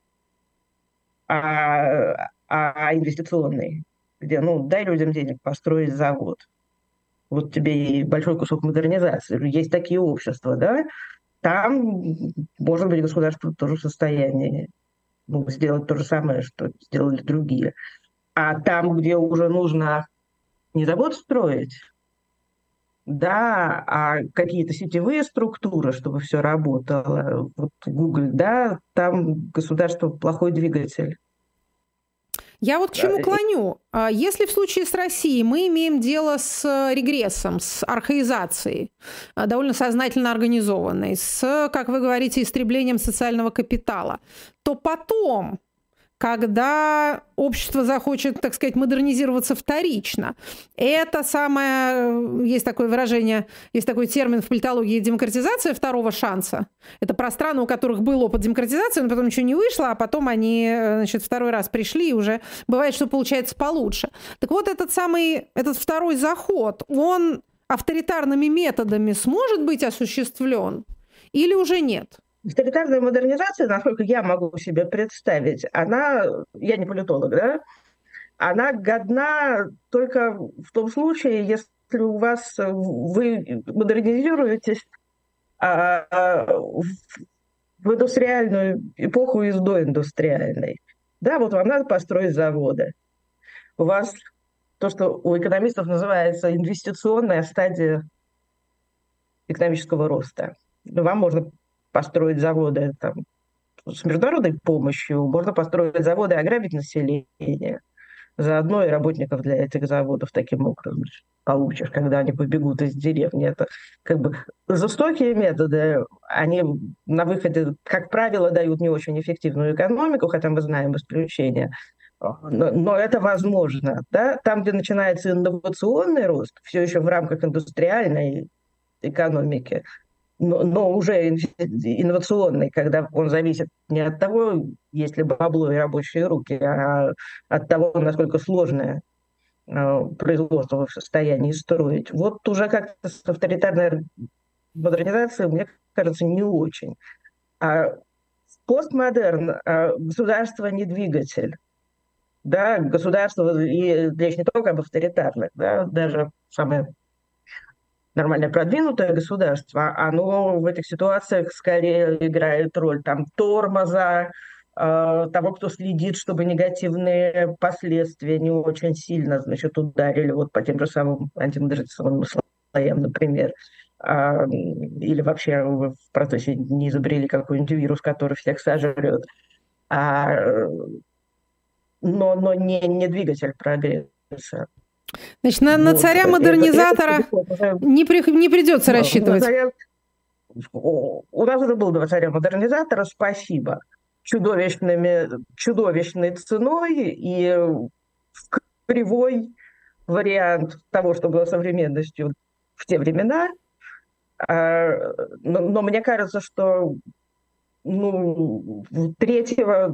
а инвестиционный, где, ну, дай людям денег построить завод. Вот тебе и большой кусок модернизации. Есть такие общества, да? Там, может быть, государство тоже в состоянии сделать то же самое, что сделали другие. А там, где уже нужно не завод строить, да, а какие-то сетевые структуры, чтобы все работало, вот Google, да, там государство плохой двигатель. Я вот к чему клоню. Если в случае с Россией мы имеем дело с регрессом, с архаизацией, довольно сознательно организованной, с, как вы говорите, истреблением социального капитала, то потом, когда общество захочет, так сказать, модернизироваться вторично, это самое, есть такое выражение, есть такой термин в политологии демократизация второго шанса. Это про страны, у которых был опыт демократизации, но потом ничего не вышло, а потом они, значит, второй раз пришли, и уже бывает, что получается получше. Так вот, этот второй заход, он авторитарными методами сможет быть осуществлен или уже нет? Авторитарная модернизация, насколько я могу себе представить, я не политолог, да, она годна только в том случае, если вы модернизируетесь в индустриальную эпоху из доиндустриальной. Да, вот вам надо построить заводы. У вас то, что у экономистов называется инвестиционная стадия экономического роста. Вам можно построить заводы там, с международной помощью, можно построить заводы и ограбить население. Заодно и работников для этих заводов таким образом получишь, когда они побегут из деревни. Это как бы жестокие методы, они на выходе, как правило, дают не очень эффективную экономику, хотя мы знаем исключения. Но это возможно. Да? Там, где начинается инновационный рост, все еще в рамках индустриальной экономики, но уже инновационный, когда он зависит не от того, есть ли бабло и рабочие руки, а от того, насколько сложное производство вы в состоянии строить. Вот уже как-то с авторитарной модернизацией, мне кажется, не очень. А постмодерн, государство не двигатель. Да, государство, и речь не только об авторитарных, да, даже самое нормальное продвинутое государство, оно в этих ситуациях скорее играет роль там тормоза, того, кто следит, чтобы негативные последствия не очень сильно, значит, ударили вот по тем же самым антимодернизационным слоям, например, или вообще в процессе не изобрели какой-нибудь вирус, который всех сожрет, но не двигатель прогресса. Значит, на царя-модернизатора не придется рассчитывать. У нас уже был два царя-модернизатора, спасибо. Чудовищной ценой и кривой вариант того, что было современностью в те времена. Но мне кажется, что третьего...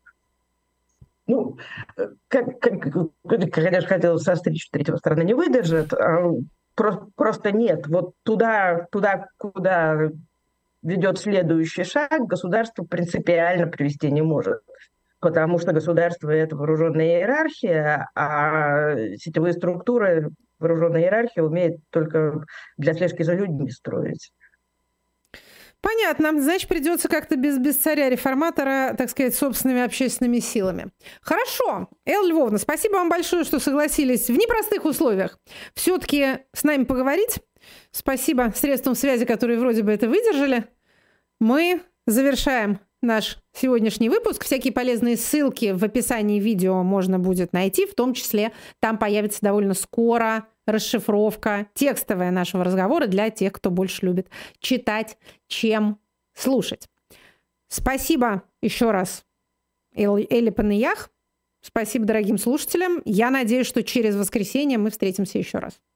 конечно, хотелось состричь, что третьего сторона не выдержит. Просто нет. Вот туда, куда ведет следующий шаг, государство принципиально привести не может. Потому что государство – это вооруженная иерархия, а сетевые структуры вооруженная иерархия умеет только для слежки за людьми строить. Понятно. Значит, придется как-то без царя-реформатора, так сказать, собственными общественными силами. Хорошо. Элла Львовна, спасибо вам большое, что согласились в непростых условиях все-таки с нами поговорить. Спасибо средствам связи, которые вроде бы это выдержали. Мы завершаем наш сегодняшний выпуск. Всякие полезные ссылки в описании видео можно будет найти, в том числе там появится довольно скоро расшифровка текстовая нашего разговора для тех, кто больше любит читать, чем слушать. Спасибо еще раз Элле Панайях. Спасибо дорогим слушателям. Я надеюсь, что через воскресенье мы встретимся еще раз.